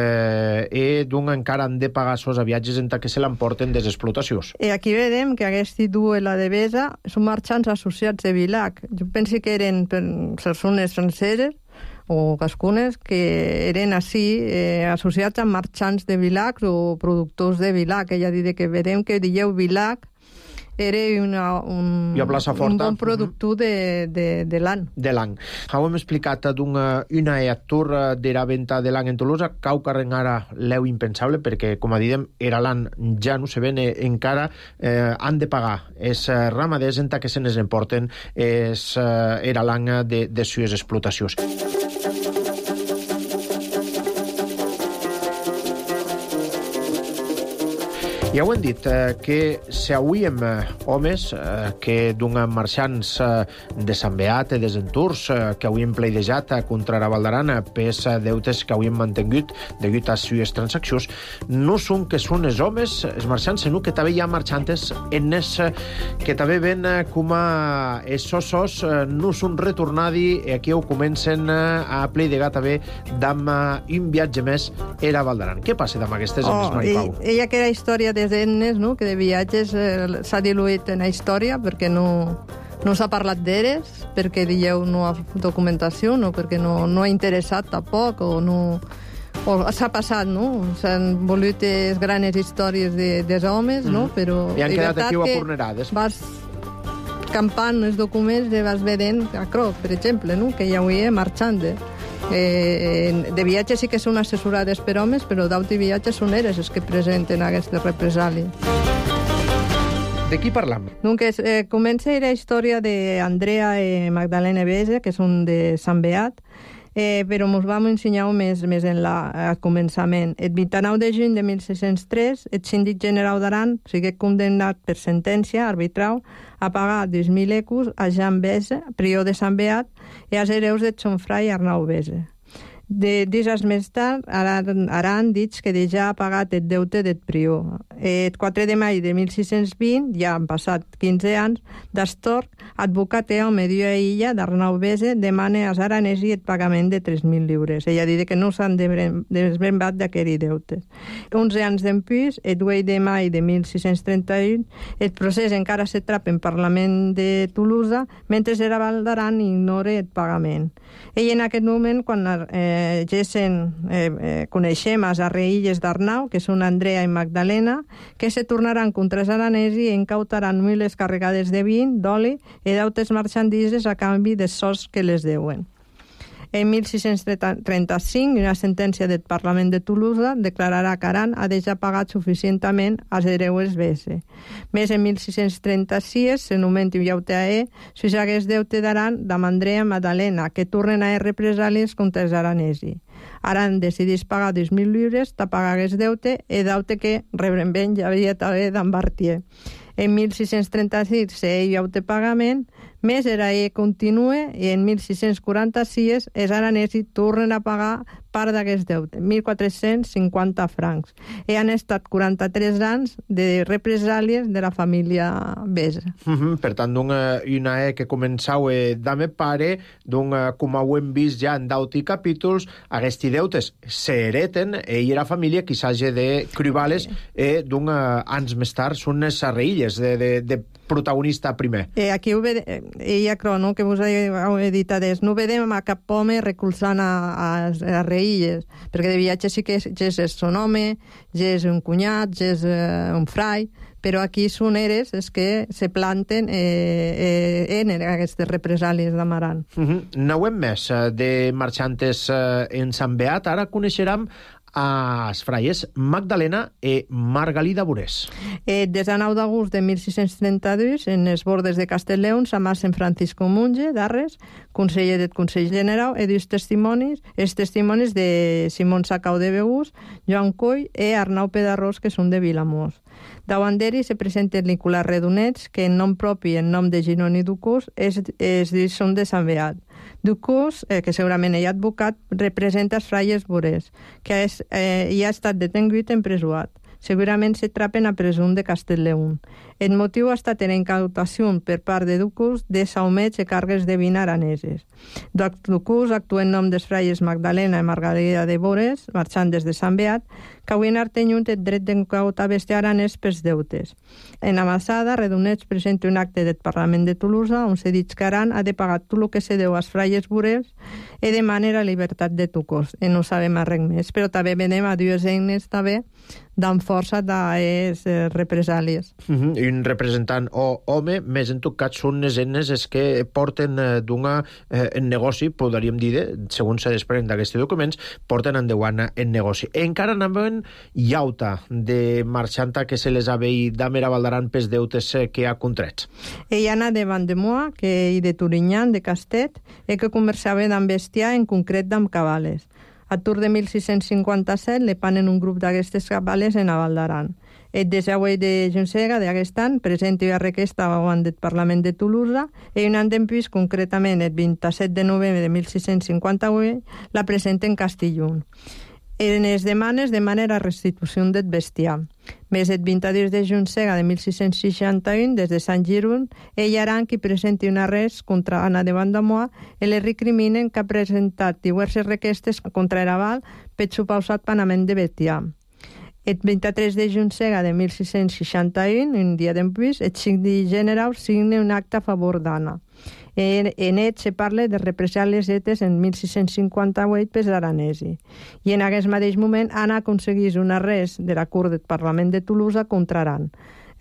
eh, i doncs encara han de pagar sos a viatges en que se l'emporten des explotacions. I aquí vedem que aquest Du i la Devesa són marxants associats de Vilac. Jo penso que eren persones franceses o cascunes que eren així eh, associats amb marxants de Vilac o productors de Vilac. Ella diu que vedem que dieu Vilac era una, un, un bon productor de, de, de l'an. De l'an. Hem explicat una, una atur de la venta de l'an en Toulouse, cau carreng ara l'eu impensable, perquè, com a diem, era l'an ja no se ven encara, eh, han de pagar. Els ramaders en que se n'es emporten és, eh, era l'an de, de sues explotacions. Ja ho hem dit, eh, que si avui hem eh, homes eh, que d'un marxants eh, de Sant Beat i de Zenturs eh, que avui hem pleidejat contra la Val d'Aran pels deutes que avui hem mantingut degut a les transaccions, no són que són els homes, els marxants, sinó que també hi ha marxantes en els que també ven com a els sosos eh, no són retornadi i aquí ho comencen a pleidegar també d'amb un viatge més a la Val d'Aran. Què passa amb aquestes homes, oh, Maripau? Ella que era història des d'ennes, no? Que de viatges eh, s'ha diluït en la història perquè no, no s'ha parlat d'eres, perquè dieu no ha documentació, no, perquè no, no ha interessat tampoc, o no... O s'ha passat, no? S'han volut les grans històries de, dels homes, mm. no? Però... I han quedat aquí apornerades. Vas campant els documents i vas vedent a Croc, per exemple, no? Que ja avui és marxant, eh? Eh, de viatge sí que són assessorades per homes, però d'auti viatges són eres els que presenten aquestes represàlies. De qui parlam? Donc, eh, comença la història d'Andrea i Magdalena Bese, que són de Sant Beat, eh, però ens vam ensenyar més, més en la, al començament. El vint-i-nou de juny de mil sis-cents tres, el síndic general d'Aran sigui condemnat per sentència arbitral a pagar dos mil ecus a Jean Bese, prior de Sant Beat, i als hereus de Xonfrai i Arnau Bese. De dies més tard, Aran, Aran dit que ja ha pagat el deute del prior. El quatre de maig de mil sis-cents vint, ja han passat quinze anys, d'Astorg, advocat i home d'Ua Illa, d'Arnau Bese, demana als aranesi el pagament de tres mil lliures. Ella diu que no s'han desmembrat d'aquest deute. onze anys d'empús, el vuit de maig de mil sis-cents trenta-u, el procés encara se trapa en Parlament de Toulouse, mentre era Val d'Aran ignora el pagament. Ell en aquest moment, quan eh, Gessen, eh, eh, coneixem les arreïlles d'Arnau, que són Andrea i Magdalena, que se tornaran contra els aranesi i incautaran miles carregades de vi, d'oli i d'altres marxandises a canvi de sos que les deuen. En mil sis-cents trenta-cinc, una sentència del Parlament de Toulouse declararà que Aran ha de ja pagat suficientament als hereues B S. Més, en mil sis-cents trenta-sis, se nomenti un llaute si s'hagués deute d'Aran d'Amandrea Madalena, que tornen a represàlies contra els aranesi. Aran decidís pagar dos mil lliures, ta pagués deute, e deute que rebren ben ja havia també d'Ambartier. En mil sis-cents trenta-sis se hi haute pagament, més era e continue, i en mil sis-cents quaranta-sis els aranesi tornen a pagar part d'aquest deute, mil quatre-cents cinquanta francs. I han estat quaranta-tres anys de represàlies de la família Besa. Uh -huh. Per tant, una, una E que començau eh, dame pare, d'un, com ho hem vist ja en d'auti capítols, aquests deutes s'hereten e i la família qui s'hagi de cribales eh, d'un anys més tard són les arreilles de, de, de protagonista primer. Eh, aquí ho ve, eh, ella crono que vos heu editat és, no vedem a cap home recolzant a, a, a reilles, perquè de viatge sí que és, ja és son home, ja és un cunyat, ja és eh, un frai, però aquí són eres els que se planten eh, eh, en aquestes represàlies d'Amaran. Uh -huh. Anauem més eh, de marxantes eh, en Sant Beat. Ara coneixerem als fraies Magdalena i Margalida Burés. Eh, des de nou d'agost de mil sis-cents trenta-dos, en els bordes de Castellleon, s'amassen Francisco Munge, d'Arres, conseller del Consell General, i dos testimonis, els testimonis de Simón Sacau de Beús, Joan Coll i Arnau Pedarrós, que són de Vilamós. Davant d'ell se presenten Nicolás Redonets, que en nom propi, en nom de Ginon i Ducós, és, és, són de Sant Beat. Ducós, eh, que segurament ell advocat, representa els fraies Burés, que és, eh, hi ha estat detengut i empresuat. Segurament se trapen a presum de Castellleon. El motiu ha estat en incautació per part de Ducós de saumets i càrregues de vin araneses. Ducós actua en nom dels fraies Magdalena i Margalida de Burés, marxantes de Sant Beat, que avui han tingut el dret d'incautar bestiar aranès pels deutes. En Amassada, Redonets presenta un acte del Parlament de Toulouse on se diu que Aran ha de pagar tot el que se deu als fraies Burés i demana la llibertat de Ducós. I no sabem res més, però també venem a dues eines també dan força d'aquestes eh, represàlies. Uh -huh. I un representant o home, més en tot cas són les eines els que porten eh, d'un eh, en negoci, podríem dir, segons se desprèn d'aquests documents, porten endavant en negoci. Encara anaven llauta de marxanta que se les ha veït d'Amera Valdaran pels deutes eh, que ha contrets. Ella anà de Vandemoa, que hi de Turinyan, de Castet, i que conversaven amb bestiar, en concret d'amb cabales. A Tour de mil sis-cents cinquanta-set le panen un grup d'aquestes cabales en Aval d'Aran. El desauer de Junsega d'aquest any presenta i requesta davant del Parlament de Toulouse i un any d'empís, concretament el vint-i-set de novembre de mil sis-cents cinquanta-vuit, la presenta en Castellón. En les demanes demana la restitució del bestiar. Més el vint-i-dos de Junsega de mil sis-cents seixanta-u, des de Sant Girón, ella Aran qui presenti un arrest contra Anna de Vandemoa i li recriminen que ha presentat diverses requestes contra Eraval per supausat panament de bestiar. El vint-i-tres de Junsega de mil sis-cents seixanta-u, un dia d'empís, el síndic general signa un acte a favor d'Anna. En, en ell se parla de represàlies fetes en mil sis-cents cinquanta-vuit per aranesi. I en aquest mateix moment Anna aconseguís un arrest de la Cort del Parlament de Toulouse contra Aran.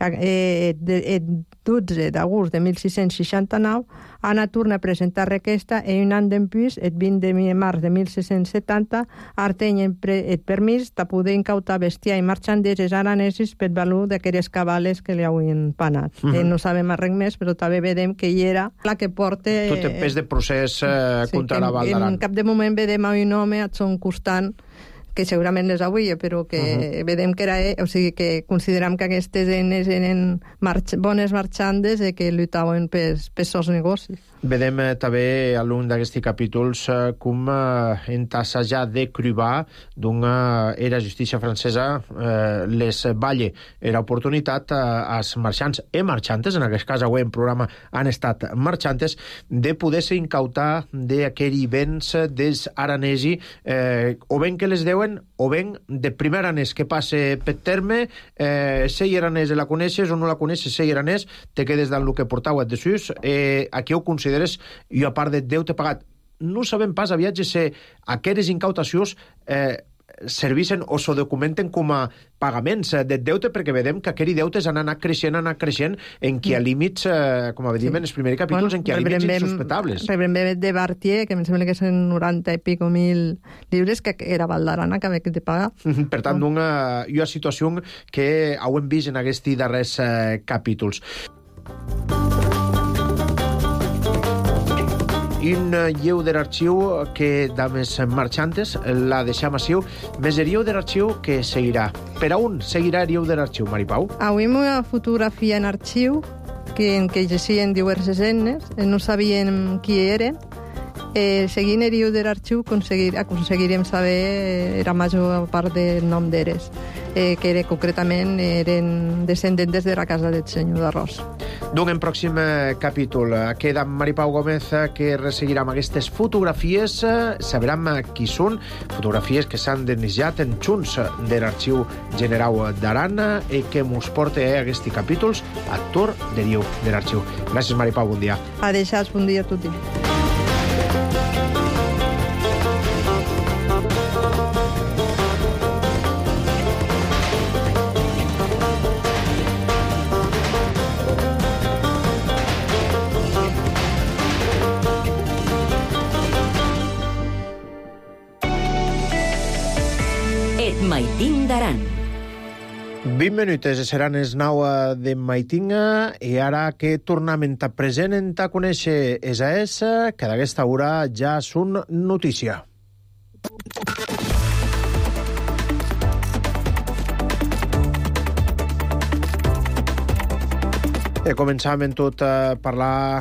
Eh, el dotze d'agost de mil sis-cents seixanta-nou, Anna torna a presentar requesta i un any d'empís, el vint de març de mil sis-cents setanta, arteny el permís de poder incautar bestiar i marxanderes aranesis per valor d'aquelles cabales que li haurien panat. Uh -huh. eh, no sabem res més, però també vedem que hi era la que porta... Tot el pes de procés eh, sí, contra la Val d'Aran. En cap de moment vedem a un home a son costant que segurament les avui, però que uh -huh. vedem que era... O sigui, que considerem que aquestes eines eren marx bones marxandes i que lluitaven pels seus negocis. Vedem eh, també a l'un d'aquests capítols eh, com eh, en tassajar de cribar d'una era justícia francesa eh, les valle era oportunitat eh, als marxants i marxantes, en aquest cas avui en programa han estat marxantes, de poder-se incautar d'aquells béns dels aranesi eh, o ben que les deuen o ben de primer aranès que passe per terme, eh, sei aranès la coneixes o no la coneixes, sei aranès, te quedes dans el que portau et desús, eh, aquí ho consideres, i a part de deute pagat. No sabem pas a viatges si aquelles incautacions eh, servissen o s'ho documenten com a pagaments de deute, perquè vedem que aquells deutes han anat creixent, han anat creixent, en qui ha límits, eh, com veiem sí. en els primers capítols, bueno, en qui ha límits insospetables. Rebrem de Bartier, que em sembla que són noranta i pico mil lliures, que era Valdarana, que havia de pagar. Per tant, oh. una, una situació que hem vist en aquests darrers eh, capítols. Un lleu de l'arxiu que dames marxantes la deixam ací, més el lleu de l'arxiu que seguirà. Per a on seguirà el lleu de l'arxiu, Maripau? Avui una fotografia en arxiu que, en què llegien diverses eines, no sabien qui eren. Eh, seguint el lleu de l'arxiu aconseguir, aconseguiríem saber la major part del nom d'eres, eh, que era, concretament eren descendents de la casa del senyor d'Arròs. Doncs en pròxim capítol queda Maripau Gómez, que resseguirà amb aquestes fotografies. Sabrem qui són, fotografies que s'han denejat en junts de l'Arxiu General d'Aran i que mos porta a aquests capítols a torn de lleu de l'Arxiu. Gràcies, Maripau, bon dia. Adéu, bon dia a tutti. Maitín d'Aran. vint minutes seran els nou de Maitinga i ara que tornem a present a conèixer és a és que d'aquesta hora ja són notícia. E començàvem en tot a parlar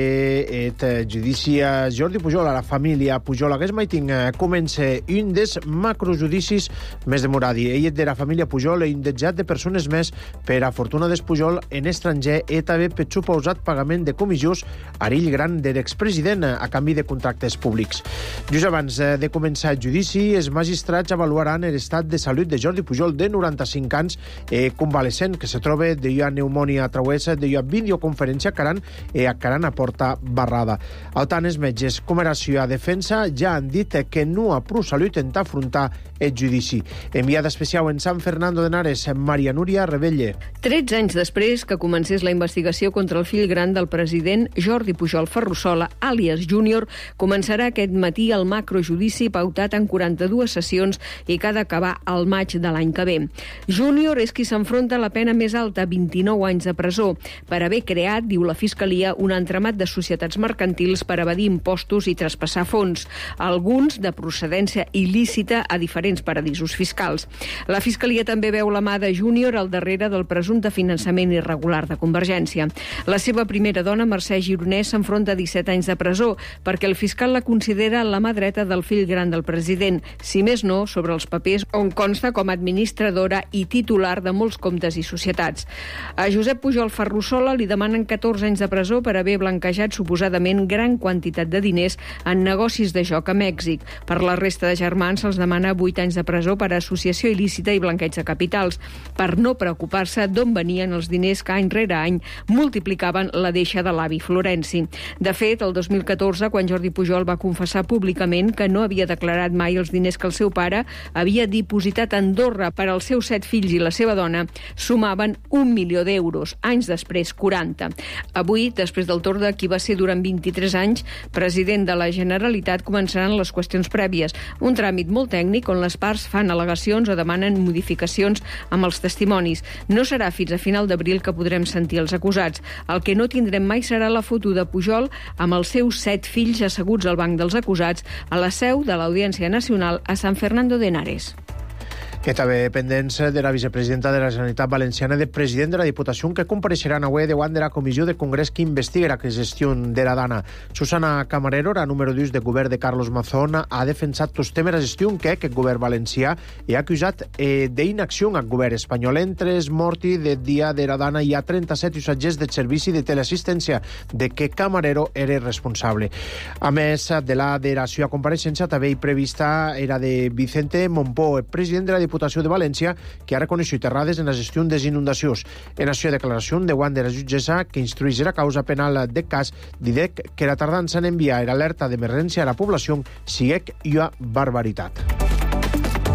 del judici a Jordi Pujol, a la família Pujol. Aquest Maiting comença un dels macrojudicis més demoradi. Ell de la família Pujol i un desjat de persones més per a fortuna des Pujol en estranger i també per suposat pagament de comissions a rill gran de l'expresident a canvi de contractes públics. Just abans de començar el judici, els magistrats avaluaran l'estat de salut de Jordi Pujol, de noranta-cinc anys, eh, convalescent, que se troba de una pneumònia a través de una videoconferència a Caran i a Caran a Porta Barrada. Al tant, els metges, Cooperació a Defensa, ja han dit que no ha prou salut en afrontar el judici. Enviada especial en San Fernando de Henares, Maria Núria Rebelle. tretze anys després que comencés la investigació contra el fill gran del president, Jordi Pujol Ferrusola, àlies Júnior, començarà aquest matí el macrojudici pautat en quaranta-dues sessions i que ha d'acabar al maig de l'any que ve. Júnior és qui s'enfronta a la pena més alta, vint-i-nou anys de presó, per haver creat, diu la Fiscalia, un entramat de societats mercantils per evadir impostos i traspassar fons, alguns de procedència il·lícita a diferents paradisos fiscals. La Fiscalia també veu la mà de Júnior al darrere del presumpte finançament irregular de Convergència. La seva primera dona, Mercè Gironès, s'enfronta a disset anys de presó perquè el fiscal la considera la mà dreta del fill gran del president, si més no sobre els papers on consta com a administradora i titular de molts comptes i societats. A Josep Pujol Ferrusola li demanen catorze anys de presó per haver blanquejat suposadament gran quantitat de diners en negocis de joc a Mèxic. Per la resta de germans se'ls demana vuit anys de presó per associació il·lícita i blanqueig de capitals, per no preocupar-se d'on venien els diners que any rere any multiplicaven la deixa de l'avi Florenci. De fet, el dos mil catorze, quan Jordi Pujol va confessar públicament que no havia declarat mai els diners que el seu pare havia dipositat a Andorra per als seus set fills i la seva dona, sumaven un milió d'euros, anys després quaranta. Avui, després del torn de qui va ser durant vint-i-tres anys president de la Generalitat, començaran les qüestions prèvies, un tràmit molt tècnic on les parts fan al·legacions o demanen modificacions amb els testimonis. No serà fins a final d'abril que podrem sentir els acusats. El que no tindrem mai serà la foto de Pujol amb els seus set fills asseguts al banc dels acusats a la seu de l'Audiència Nacional a San Fernando de Henares. Que també pendents de la vicepresidenta de la Generalitat Valenciana i del president de la Diputació que compareixeran avui davant de la comissió de Congrés que investigarà la gestió de la Dana. Susana Camarero, la número dos de govern de Carlos Mazón, ha defensat els temes de gestió que aquest govern valencià i ha acusat eh, d'inacció al govern espanyol. Entre els morti del dia de la Dana hi ha trenta-set usatgers del servici de teleassistència de què Camarero era responsable. A més de la de la seva compareixença, també hi prevista era de Vicente Mompó, el president de la Diputació de València, que ha reconegut errades en la gestió de les inundacions. En la seva declaració, davant de la jutgessa que instrueix la causa penal de cas, didec que la tardança en enviar l'alerta d'emergència a la població sigui una barbaritat.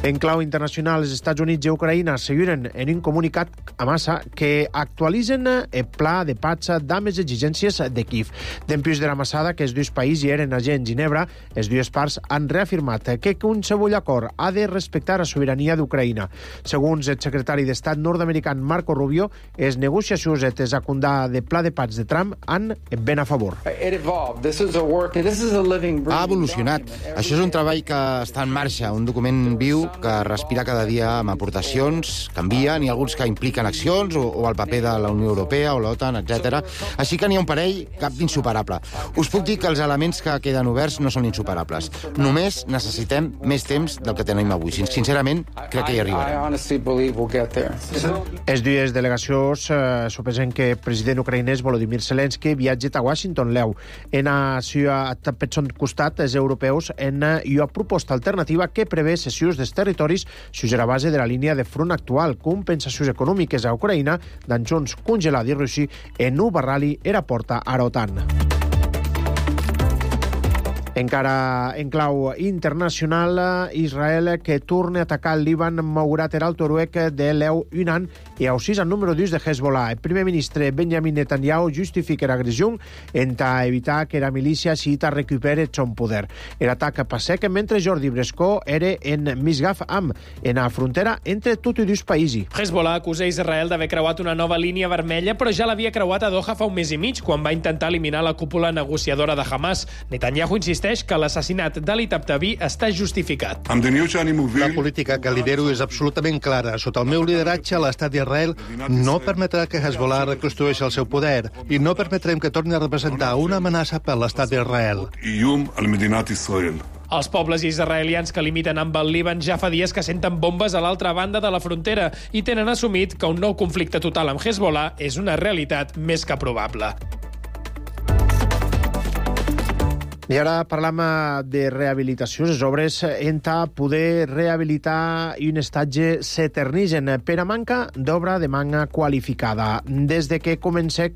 En clau internacional, els Estats Units i Ucraïna seguiren en un comunicat a massa que actualitzen el pla de paz amb les exigències de Kiev. Dempuix de la massada que els dos països eren a Ginebra, les dues parts han reafirmat que qualsevol acord ha de respectar la sobirania d'Ucraïna. Segons el secretari d'Estat nord-americà Marco Rubio, les negociacions de secundar de pla de paz de Trump han ben a favor. Ha evolucionat. Això és un treball que està en marxa, un document viu que respira cada dia amb aportacions, canvien, i alguns que impliquen accions, o, o el paper de la Unió Europea o l'OTAN, etcètera. Així que n'hi ha un parell, cap d'insuperable. Us puc dir que els elements que queden oberts no són insuperables. Només necessitem més temps del que tenim avui. Sincerament, crec que hi arribarem. Els dues delegacions eh, suposen que el president ucraïnès Volodymyr Zelensky viatja a Washington leu. En a ciutat per son costat, els europeus en una proposta alternativa que prevé cessions dels territoris sobre la base de la línia de front actual, compensacions econòmiques a Ucraïna, d'anjons congelats i russi en un barrali era porta a l'OTAN. Encara en clau internacional, Israel, que torna a atacar el Líban, mourà ter al toruec de l'Eu Yunnan i ausís al número dos de Hezbollah. El primer ministre Benjamin Netanyahu justifica l'agressió en evitar que la milícia xiita recupere son poder. L'atac passà que mentre Jordi Brescó era en Misgaf Am, en la frontera entre tots i dos països. Hezbollah acusa Israel d'haver creuat una nova línia vermella, però ja l'havia creuat a Doha fa un mes i mig, quan va intentar eliminar la cúpula negociadora de Hamas. Netanyahu insisteix que l'assassinat d'Ali Tabtabi està justificat. La política que lidero és absolutament clara. Sota el meu lideratge, l'estat d'Israel no permetrà que Hezbollah reconstrueixi el seu poder i no permetrem que torni a representar una amenaça per l'estat d'Israel. Els pobles israelians que limiten amb el Líban ja fa dies que senten bombes a l'altra banda de la frontera i tenen assumit que un nou conflicte total amb Hezbollah és una realitat més que probable. I ara parlam de rehabilitació. Les obres enta poder rehabilitar i un estatge s'eternitzen per a manca d'obra de manga qualificada. Des de que comencé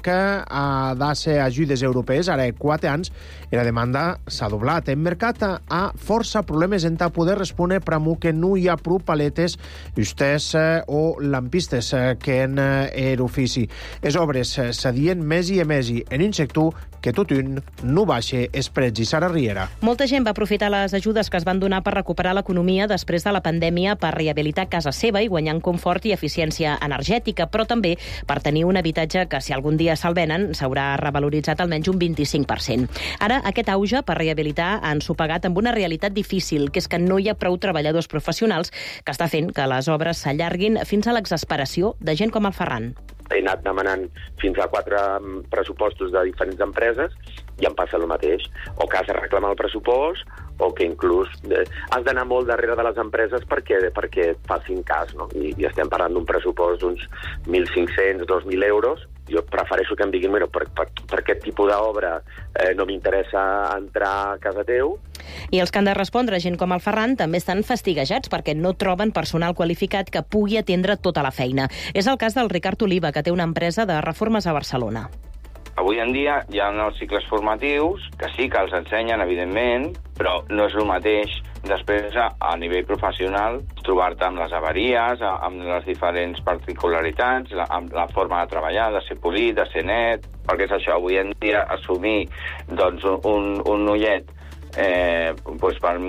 a dar-se ajudes europees, ara quatre anys, la demanda s'ha doblat. El mercat ha força problemes enta poder respondre per a que no hi ha prou paletes, justes o lampistes que en l'ofici. Les obres s'adien més i més i en un sector que tot un no baixa els preus. I Sara Riera. Molta gent va aprofitar les ajudes que es van donar per recuperar l'economia després de la pandèmia per rehabilitar casa seva i guanyar en confort i eficiència energètica, però també per tenir un habitatge que, si algun dia se'l venen, s'haurà revaloritzat almenys un vint-i-cinc per cent. Ara, aquest auge per rehabilitar han sopegat amb una realitat difícil, que és que no hi ha prou treballadors professionals, que està fent que les obres s'allarguin fins a l'exasperació de gent com el Ferran. He anat demanant fins a quatre pressupostos de diferents empreses i em passa el mateix. O que has de reclamar el pressupost o que inclús eh, has d'anar molt darrere de les empreses perquè, perquè et facin cas, no? I, i estem parlant d'un pressupost d'uns mil cinc-cents, dos mil euros. Jo prefereixo que em diguin, bueno, per, per, per aquest tipus d'obra eh, no m'interessa entrar a casa teu. I els que han de respondre, gent com el Ferran, també estan fastiguejats perquè no troben personal qualificat que pugui atendre tota la feina. És el cas del Ricard Oliva, que té una empresa de reformes a Barcelona. Avui en dia hi ha els cicles formatius, que sí que els ensenyen, evidentment, però no és el mateix després, a, a nivell professional, trobar-te amb les avaries, amb les diferents particularitats, la, amb la forma de treballar, de ser polit, de ser net, perquè és això, avui en dia assumir doncs, un, un noiet eh, doncs per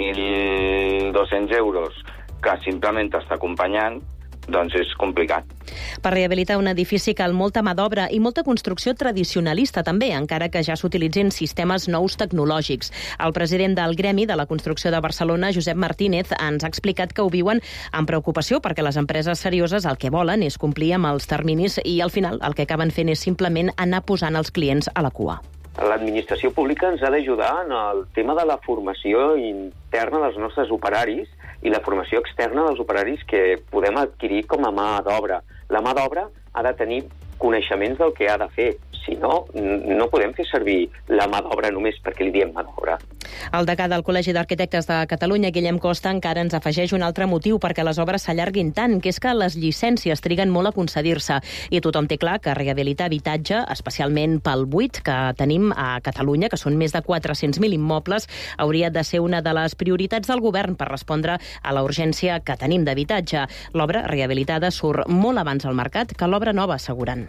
mil dos-cents euros que simplement t'està acompanyant, doncs és complicat. Per rehabilitar un edifici cal molta mà d'obra i molta construcció tradicionalista també, encara que ja s'utilitzin sistemes nous tecnològics. El president del Gremi de la Construcció de Barcelona, Josep Martínez, ens ha explicat que ho viuen amb preocupació perquè les empreses serioses el que volen és complir amb els terminis i al final el que acaben fent és simplement anar posant els clients a la cua. L'administració pública ens ha d'ajudar en el tema de la formació interna dels nostres operaris i la formació externa dels operaris que podem adquirir com a mà d'obra. La mà d'obra ha de tenir coneixements del que ha de fer. Si no, no podem fer servir la mà d'obra només perquè li diem mà d'obra. El degà del Col·legi d'Arquitectes de Catalunya, Guillem Costa, encara ens afegeix un altre motiu perquè les obres s'allarguin tant, que és que les llicències triguen molt a concedir-se. I tothom té clar que rehabilitar habitatge, especialment pel buit que tenim a Catalunya, que són més de quatre-cents mil immobles, hauria de ser una de les prioritats del govern per respondre a la urgència que tenim d'habitatge. L'obra rehabilitada surt molt abans al mercat que l'obra nova, asseguren.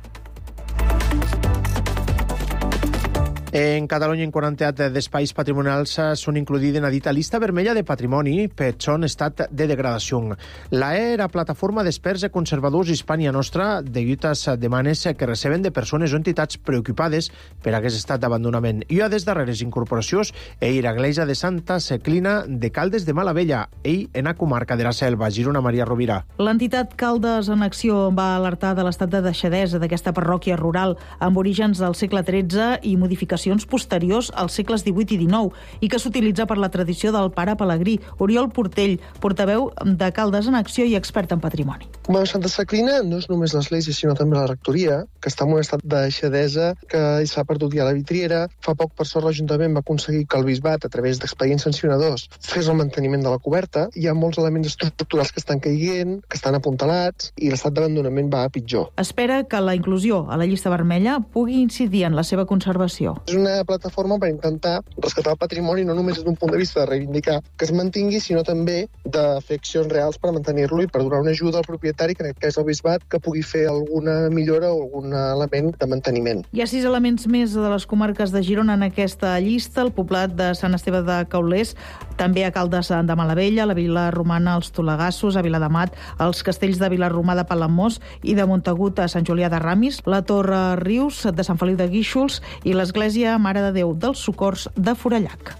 En Catalunya, en quaranta d'espais patrimonials són incluïts en la dita llista vermella de patrimoni per son estat de degradació. La E era plataforma d'experts i conservadors Hispània Nostra de lluites demanes que receben de persones o entitats preocupades per aquest estat d'abandonament. I a des darreres incorporacions e ir a Gleisa de Santa Ceclina de Caldes de Malavella, ell en la comarca de la Selva, Girona, Maria Rovira. L'entitat Caldes en Acció va alertar de l'estat de deixadesa d'aquesta parròquia rural amb orígens del segle tretze i modificacions posteriors als segles divuit i dinou i que s'utilitza per la tradició del pare Pelegrí. Oriol Portell, portaveu de Caldes en Acció i expert en patrimoni. Bueno, Santa Ceclina no és només l'església, sinó també la rectoria, que està en un estat de deixadesa, que s'ha perdut ja la vitriera. Fa poc, per sort, l'Ajuntament va aconseguir que el bisbat, a través d'expedients sancionadors, fes el manteniment de la coberta. Hi ha molts elements estructurals que estan caient, que estan apuntalats, i l'estat d'abandonament va a pitjor. Espera que la inclusió a la llista vermella pugui incidir en la seva conservació. És una plataforma per intentar rescatar el patrimoni no només des d'un punt de vista de reivindicar que es mantingui, sinó també de fer accions reals per mantenir-lo i per donar una ajuda al propietari, que crec que és el bisbat, que pugui fer alguna millora o algun element de manteniment. Hi ha sis elements més de les comarques de Girona en aquesta llista: el poblat de Sant Esteve de Caulers, també a Caldes de Malavella, la Vila Romana, els Tolegassos, a Viladamat, els castells de Vilarromà de Palamós i de Montagut a Sant Julià de Ramis, la Torre Rius de Sant Feliu de Guíxols i l'església Mare de Déu dels Socors de Forallac.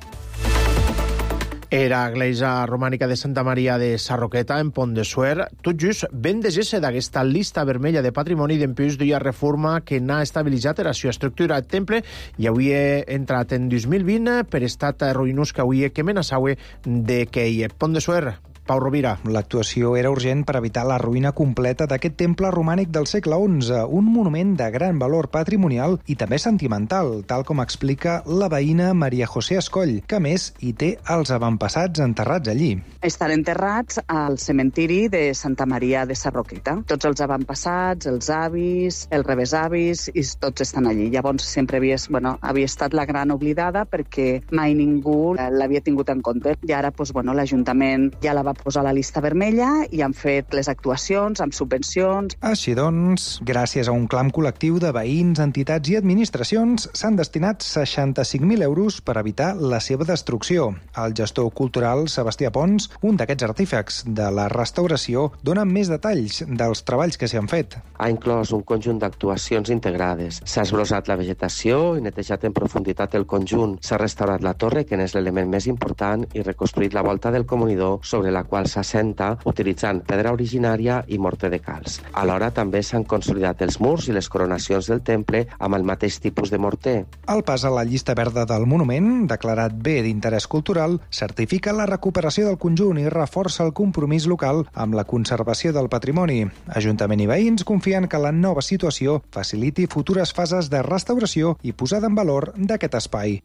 Era l'església romànica de Santa Maria de Sarroqueta, en Pont de Suert, tot just ben desese d'aquesta llista vermella de patrimoni d'empius d'una reforma que n'ha estabilitzat la seva estructura del temple i avui he entrat en dos mil vint per estat ruïnós que avui que amenaçava de que Pont de Suert. Pau Rovira. L'actuació era urgent per evitar la ruïna completa d'aquest temple romànic del segle onze, un monument de gran valor patrimonial i també sentimental, tal com explica la veïna Maria José Escoll, que a més hi té els avantpassats enterrats allí. Estan enterrats al cementiri de Santa Maria de Sarroqueta. Tots els avantpassats, els avis, els rebesavis, i tots estan allí. Llavors sempre havia, bueno, havia estat la gran oblidada perquè mai ningú l'havia tingut en compte. I ara doncs, bueno, l'Ajuntament ja la va posar a la llista vermella i han fet les actuacions amb subvencions. Així doncs, gràcies a un clam col·lectiu de veïns, entitats i administracions, s'han destinat seixanta-cinc mil euros per evitar la seva destrucció. El gestor cultural Sebastià Pons, un d'aquests artífecs de la restauració, dona més detalls dels treballs que s'hi han fet. Ha inclòs un conjunt d'actuacions integrades. S'ha esbrossat la vegetació i netejat en profunditat el conjunt. S'ha restaurat la torre, que n'és l'element més important, i reconstruït la volta del comunidor, sobre la qual s'assenta utilitzant pedra originària i morter de calç. Alhora també s'han consolidat els murs i les coronacions del temple amb el mateix tipus de morter. El pas a la llista verda del monument, declarat bé d'interès cultural, certifica la recuperació del conjunt i reforça el compromís local amb la conservació del patrimoni. Ajuntament i veïns confien que la nova situació faciliti futures fases de restauració i posada en valor d'aquest espai.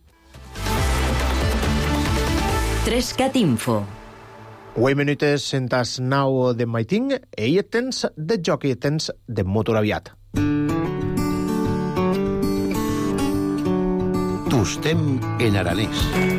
Trescat Info. Huit minutes sentas nau de maiting, e temps de joc i temps de motor aviat. Tostem en aranès.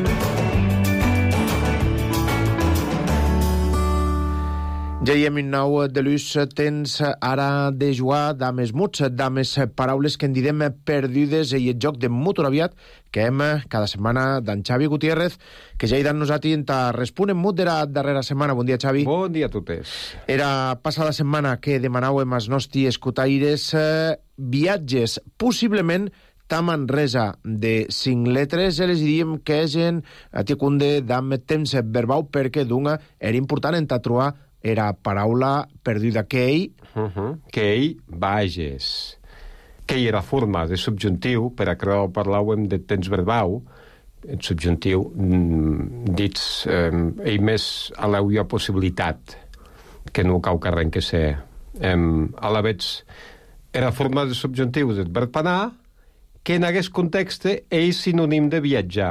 Ja hi hem un nou de l'ús temps ara de jugar dames muts, dames paraules que en direm perdudes i el joc de motor aviat que hem cada setmana d'en Xavi Gutiérrez, que ja hi dan nosaltres en ta responem mut de la darrera setmana. Bon dia, Xavi. Bon dia a totes. Era passada setmana que demanàvem als nostres escutaires eh, viatges, possiblement ta Manresa de cinc letres, i els diríem que és en aticunde d'am temps verbal perquè d'una era important en ta trobar era paraula perduda que ell... Uh -huh. Que ell vages. Que ell era forma de subjuntiu, per a crear parlàvem de temps verbal, en subjuntiu, dits, eh, ell més a l'auia possibilitat, que no cau que arrenque ser. Eh, a la vez, era forma de subjuntiu del verb anar, que en aquest context és sinònim de viatjar.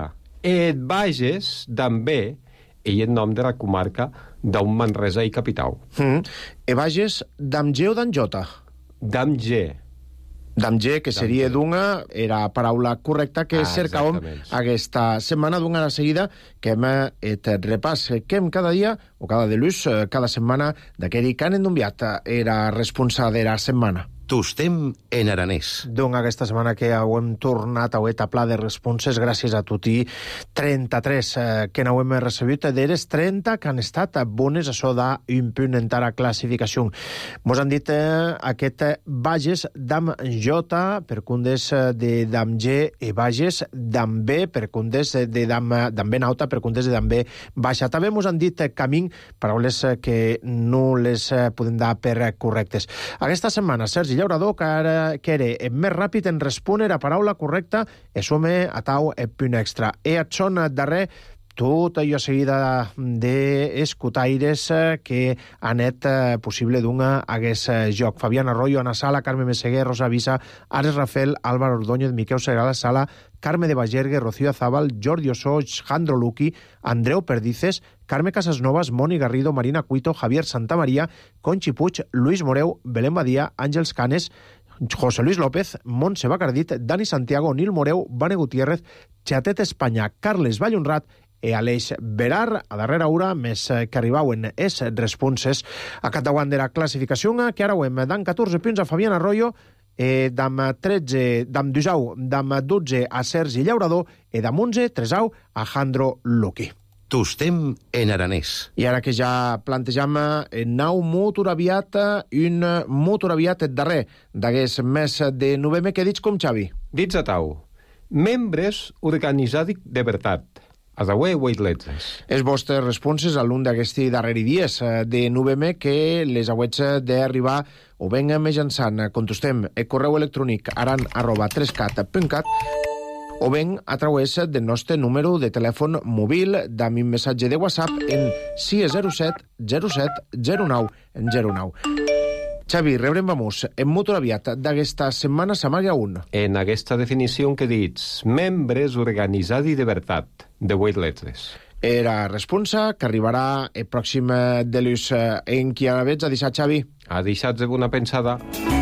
Et Bages, també, i el nom de la comarca d'un Manresa i capital. Mm. E Bages, d'Amge o d'Anjota? D'Amge. D'Amge, que seria d'una, era paraula correcta que ah, cercàvem aquesta setmana d'una de seguida, que hem et repàs que hem cada dia, o cada dilluns, cada setmana, d'aquell que han enviat era responsable de la setmana. Tostem en aranès. Doncs aquesta setmana que hem tornat a aquest pla de responses gràcies a tutti trenta-tres eh, que n'hem recebut d'eres trenta que han estat bones això d'un punt en la classificació. Mos han dit eh, aquest Bages d'Am J per cundes de Dam G i Bages d'Am B per cundes de Dam B nauta per cundes de Dam B baixa. També mos han dit camí, paraules que no les podem dar per correctes. Aquesta setmana, Sergi Llaurador, que, ara, que era més ràpid en respondre a paraula correcta, e som a tau e punt extra. E et són darrer tot allò seguida d'escutaires que han et possible d'una hagués joc. Fabián Arroyo, Ana Sala, Carme Meseguer, Rosa Visa, Ares Rafel, Álvaro Ordóñez, Miquel Segrada Sala, Carme de Bagergue, Rocío Azabal, Jordi Osoig, Jandro Luqui, Andreu Perdices, Carme Casasnovas, Moni Garrido, Marina Cuito, Javier Santamaría, Conchi Puig, Luis Moreu, Belén Badia, Àngels Canes, José Luis López, Montse Bacardit, Dani Santiago, Nil Moreu, Vane Gutiérrez, Chatet Espanya, Carles Vallhonrat e Aleix Berar. A darrera hora, més que arribauen es responses a Catauan de la classificació, que ara ho hem dan catorze punts a Fabián Arroyo, eh, dam tretze, dam disau, dam dotze a Sergi Llaurador i dam onze, tresau a Jandro Luqui. Tostem en aranès. I ara que ja plantejam en nau molt aviat, un molt aviat darrer d'aguest mes de novembre, que dits com, Xavi? Dits a tau. Membres organitzats de veritat. A d'avui huit letres. Els vostres responses a l'un d'aquests darrers dies de novembre que les hauets d'arribar o ben mitjançant, contestem, el correu electrònic aran arroba trescat punt cat o ben a través del nostre número de telèfon mòbil d'ami missatge de WhatsApp en sis zero set zero set zero nou zero nou. Xavi, rebrem vamos en molt aviat d'aquesta setmana s'amaga un. En aquesta definició que dits, membres organitzats de veritat, de vuit letres. Era responsa que arribarà el pròxim dilluns. En qui avets a deixar, Xavi? A deixar de bona pensada.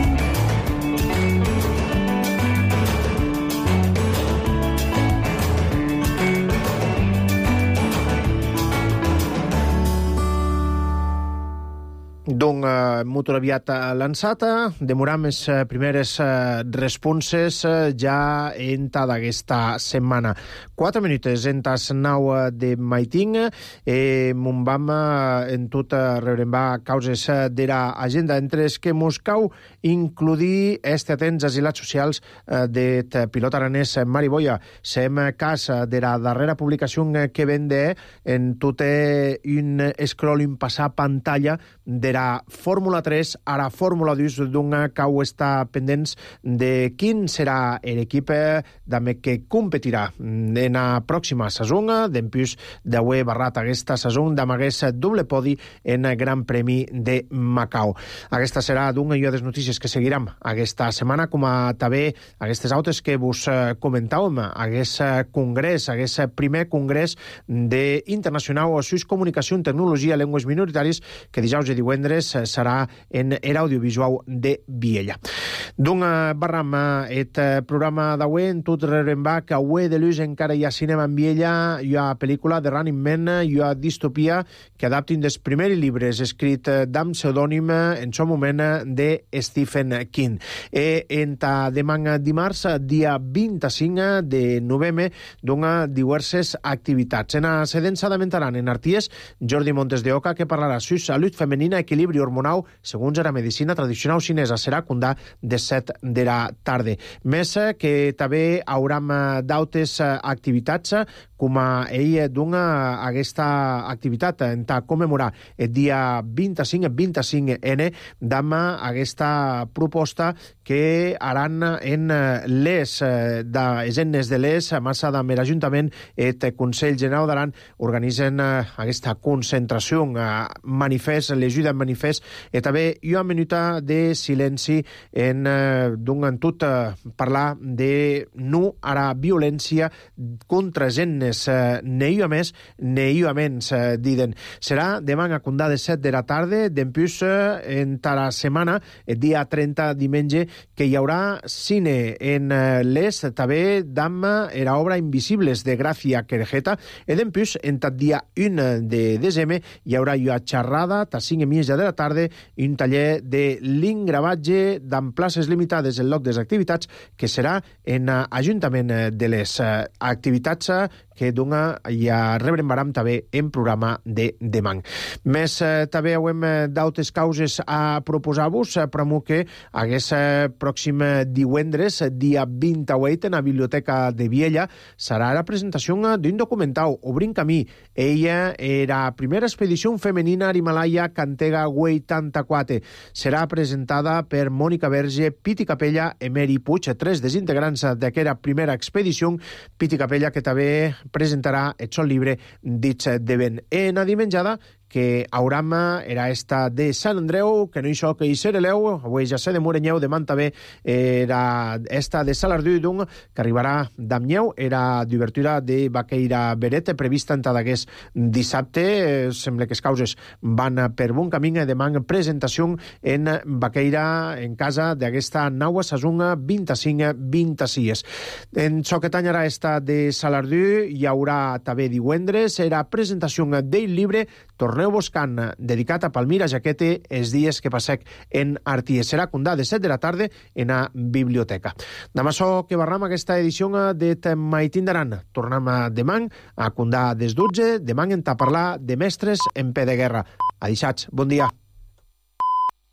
Doncs uh, molt aviat lançata, demoram les uh, primeres uh, responses uh, ja en d'aquesta setmana. Quatre minutes en tas nau de maiting, eh, mon vam uh, en tot uh, rebrem causes uh, de l'agenda entre els que mos cau incluir este atents asilats socials uh, de pilot aranès Mari Boia. Sem cas de la darrera publicació que vende en tot un scrolling passar pantalla de la Fórmula tres a la Fórmula dos, d'una cau està pendents de quin serà l'equip que competirà en la pròxima saison, d'empús d'avui barrat aquesta saison d'amagués doble podi en el Gran Premi de Macau. Aquesta serà d'una i de notícies que seguirem aquesta setmana, com a també aquestes altres que vos comentàvem, aquest congrés, aquest primer congrés d'internacional a Sus Comunicació en Tecnologia i Llengües Minoritàries que dijous i divendres serà en l'audiovisual de Viella. D'un barram et programa d'avui, en tot rebrem que avui de luz encara hi ha cinema en Viella, hi ha pel·lícula de Running Man, hi ha distopia que adaptin dels primers llibres escrit d'am pseudònim en son moment de Stephen King. E en ta demà dimarts, dia vint-i-cinc de novembre, dona diverses activitats. En la sede s'adamentaran en arties Jordi Montes de Oca, que parlarà sobre salut femenina, equilibri hormonal, segons la medicina tradicional xinesa. Serà condà de set de la tarda. Més que també hauram d'altres activitats, com a ell dona aquesta activitat en ta commemorar el dia vint-i-cinc, vint-i-cinc ene, d'ama aquesta proposta que haran en les desenes de les massa d'am l'Ajuntament i el Consell General d'Aran organitzen aquesta concentració, manifest, l'ajuda en manifest fes, e també una minuta de silenci en eh, d'un en tot eh, parlar de no ara violència contra gennes, eh, ne iua més, ne iua menys, eh, diden. Serà demà a condà de set de la tarda, d'empús eh, en la setmana, el dia trenta, diumenge, que hi haurà cine en eh, l'est, també d'amma era obra Invisibles de Gràcia Querejeta, e d'empús en el dia un de desembre hi haurà una xerrada a cinc i mitja de la tarda i un taller de l'ingravatge d'en places limitades en lloc des activitats que serà en Ajuntament de les eh, activitats eh, que dona ja rebrembaram també en programa de demà. Més eh, també hem d'altres causes a proposar-vos, eh, però que hagués eh, pròxim divendres, dia vint-i-vuit, en la Biblioteca de Viella, serà la presentació d'un documental, Obrint Camí. Ella era la primera expedició femenina a l'Himalaya Cantega vuitanta-quatre. Serà presentada per Mònica Verge, Piti Capella i Meri Puig, tres dels integrants d'aquesta primera expedició. Piti Capella, que també presentarà el sol llibre dits de vent. En la dimenjada, que hauram era esta de Sant Andreu, que no hi soc i sereleu, avui ja sé de Morenyeu, demà també era esta de Salardú, donc, que arribarà d'Amnyeu, era d'obertura de Baqueira Beret, prevista en d'aquest dissabte. Sembla que les causes van per bon camí, demà presentació en Baqueira, en casa d'aquesta naua Sasunga vint-i-cinc vint-i-sis. En so que tanyarà esta de Salardú, hi haurà també divendres, era presentació del llibre Torneu Boscant, dedicat a Palmira Jaquete, els dies que passec en Arties. Serà condà de set de la tarda en la biblioteca. Demà so que barram aquesta edició de Maitindaran. Tornem demà a condà des dotze, demà en ta parlar de mestres en pe de guerra. Adixats, bon dia.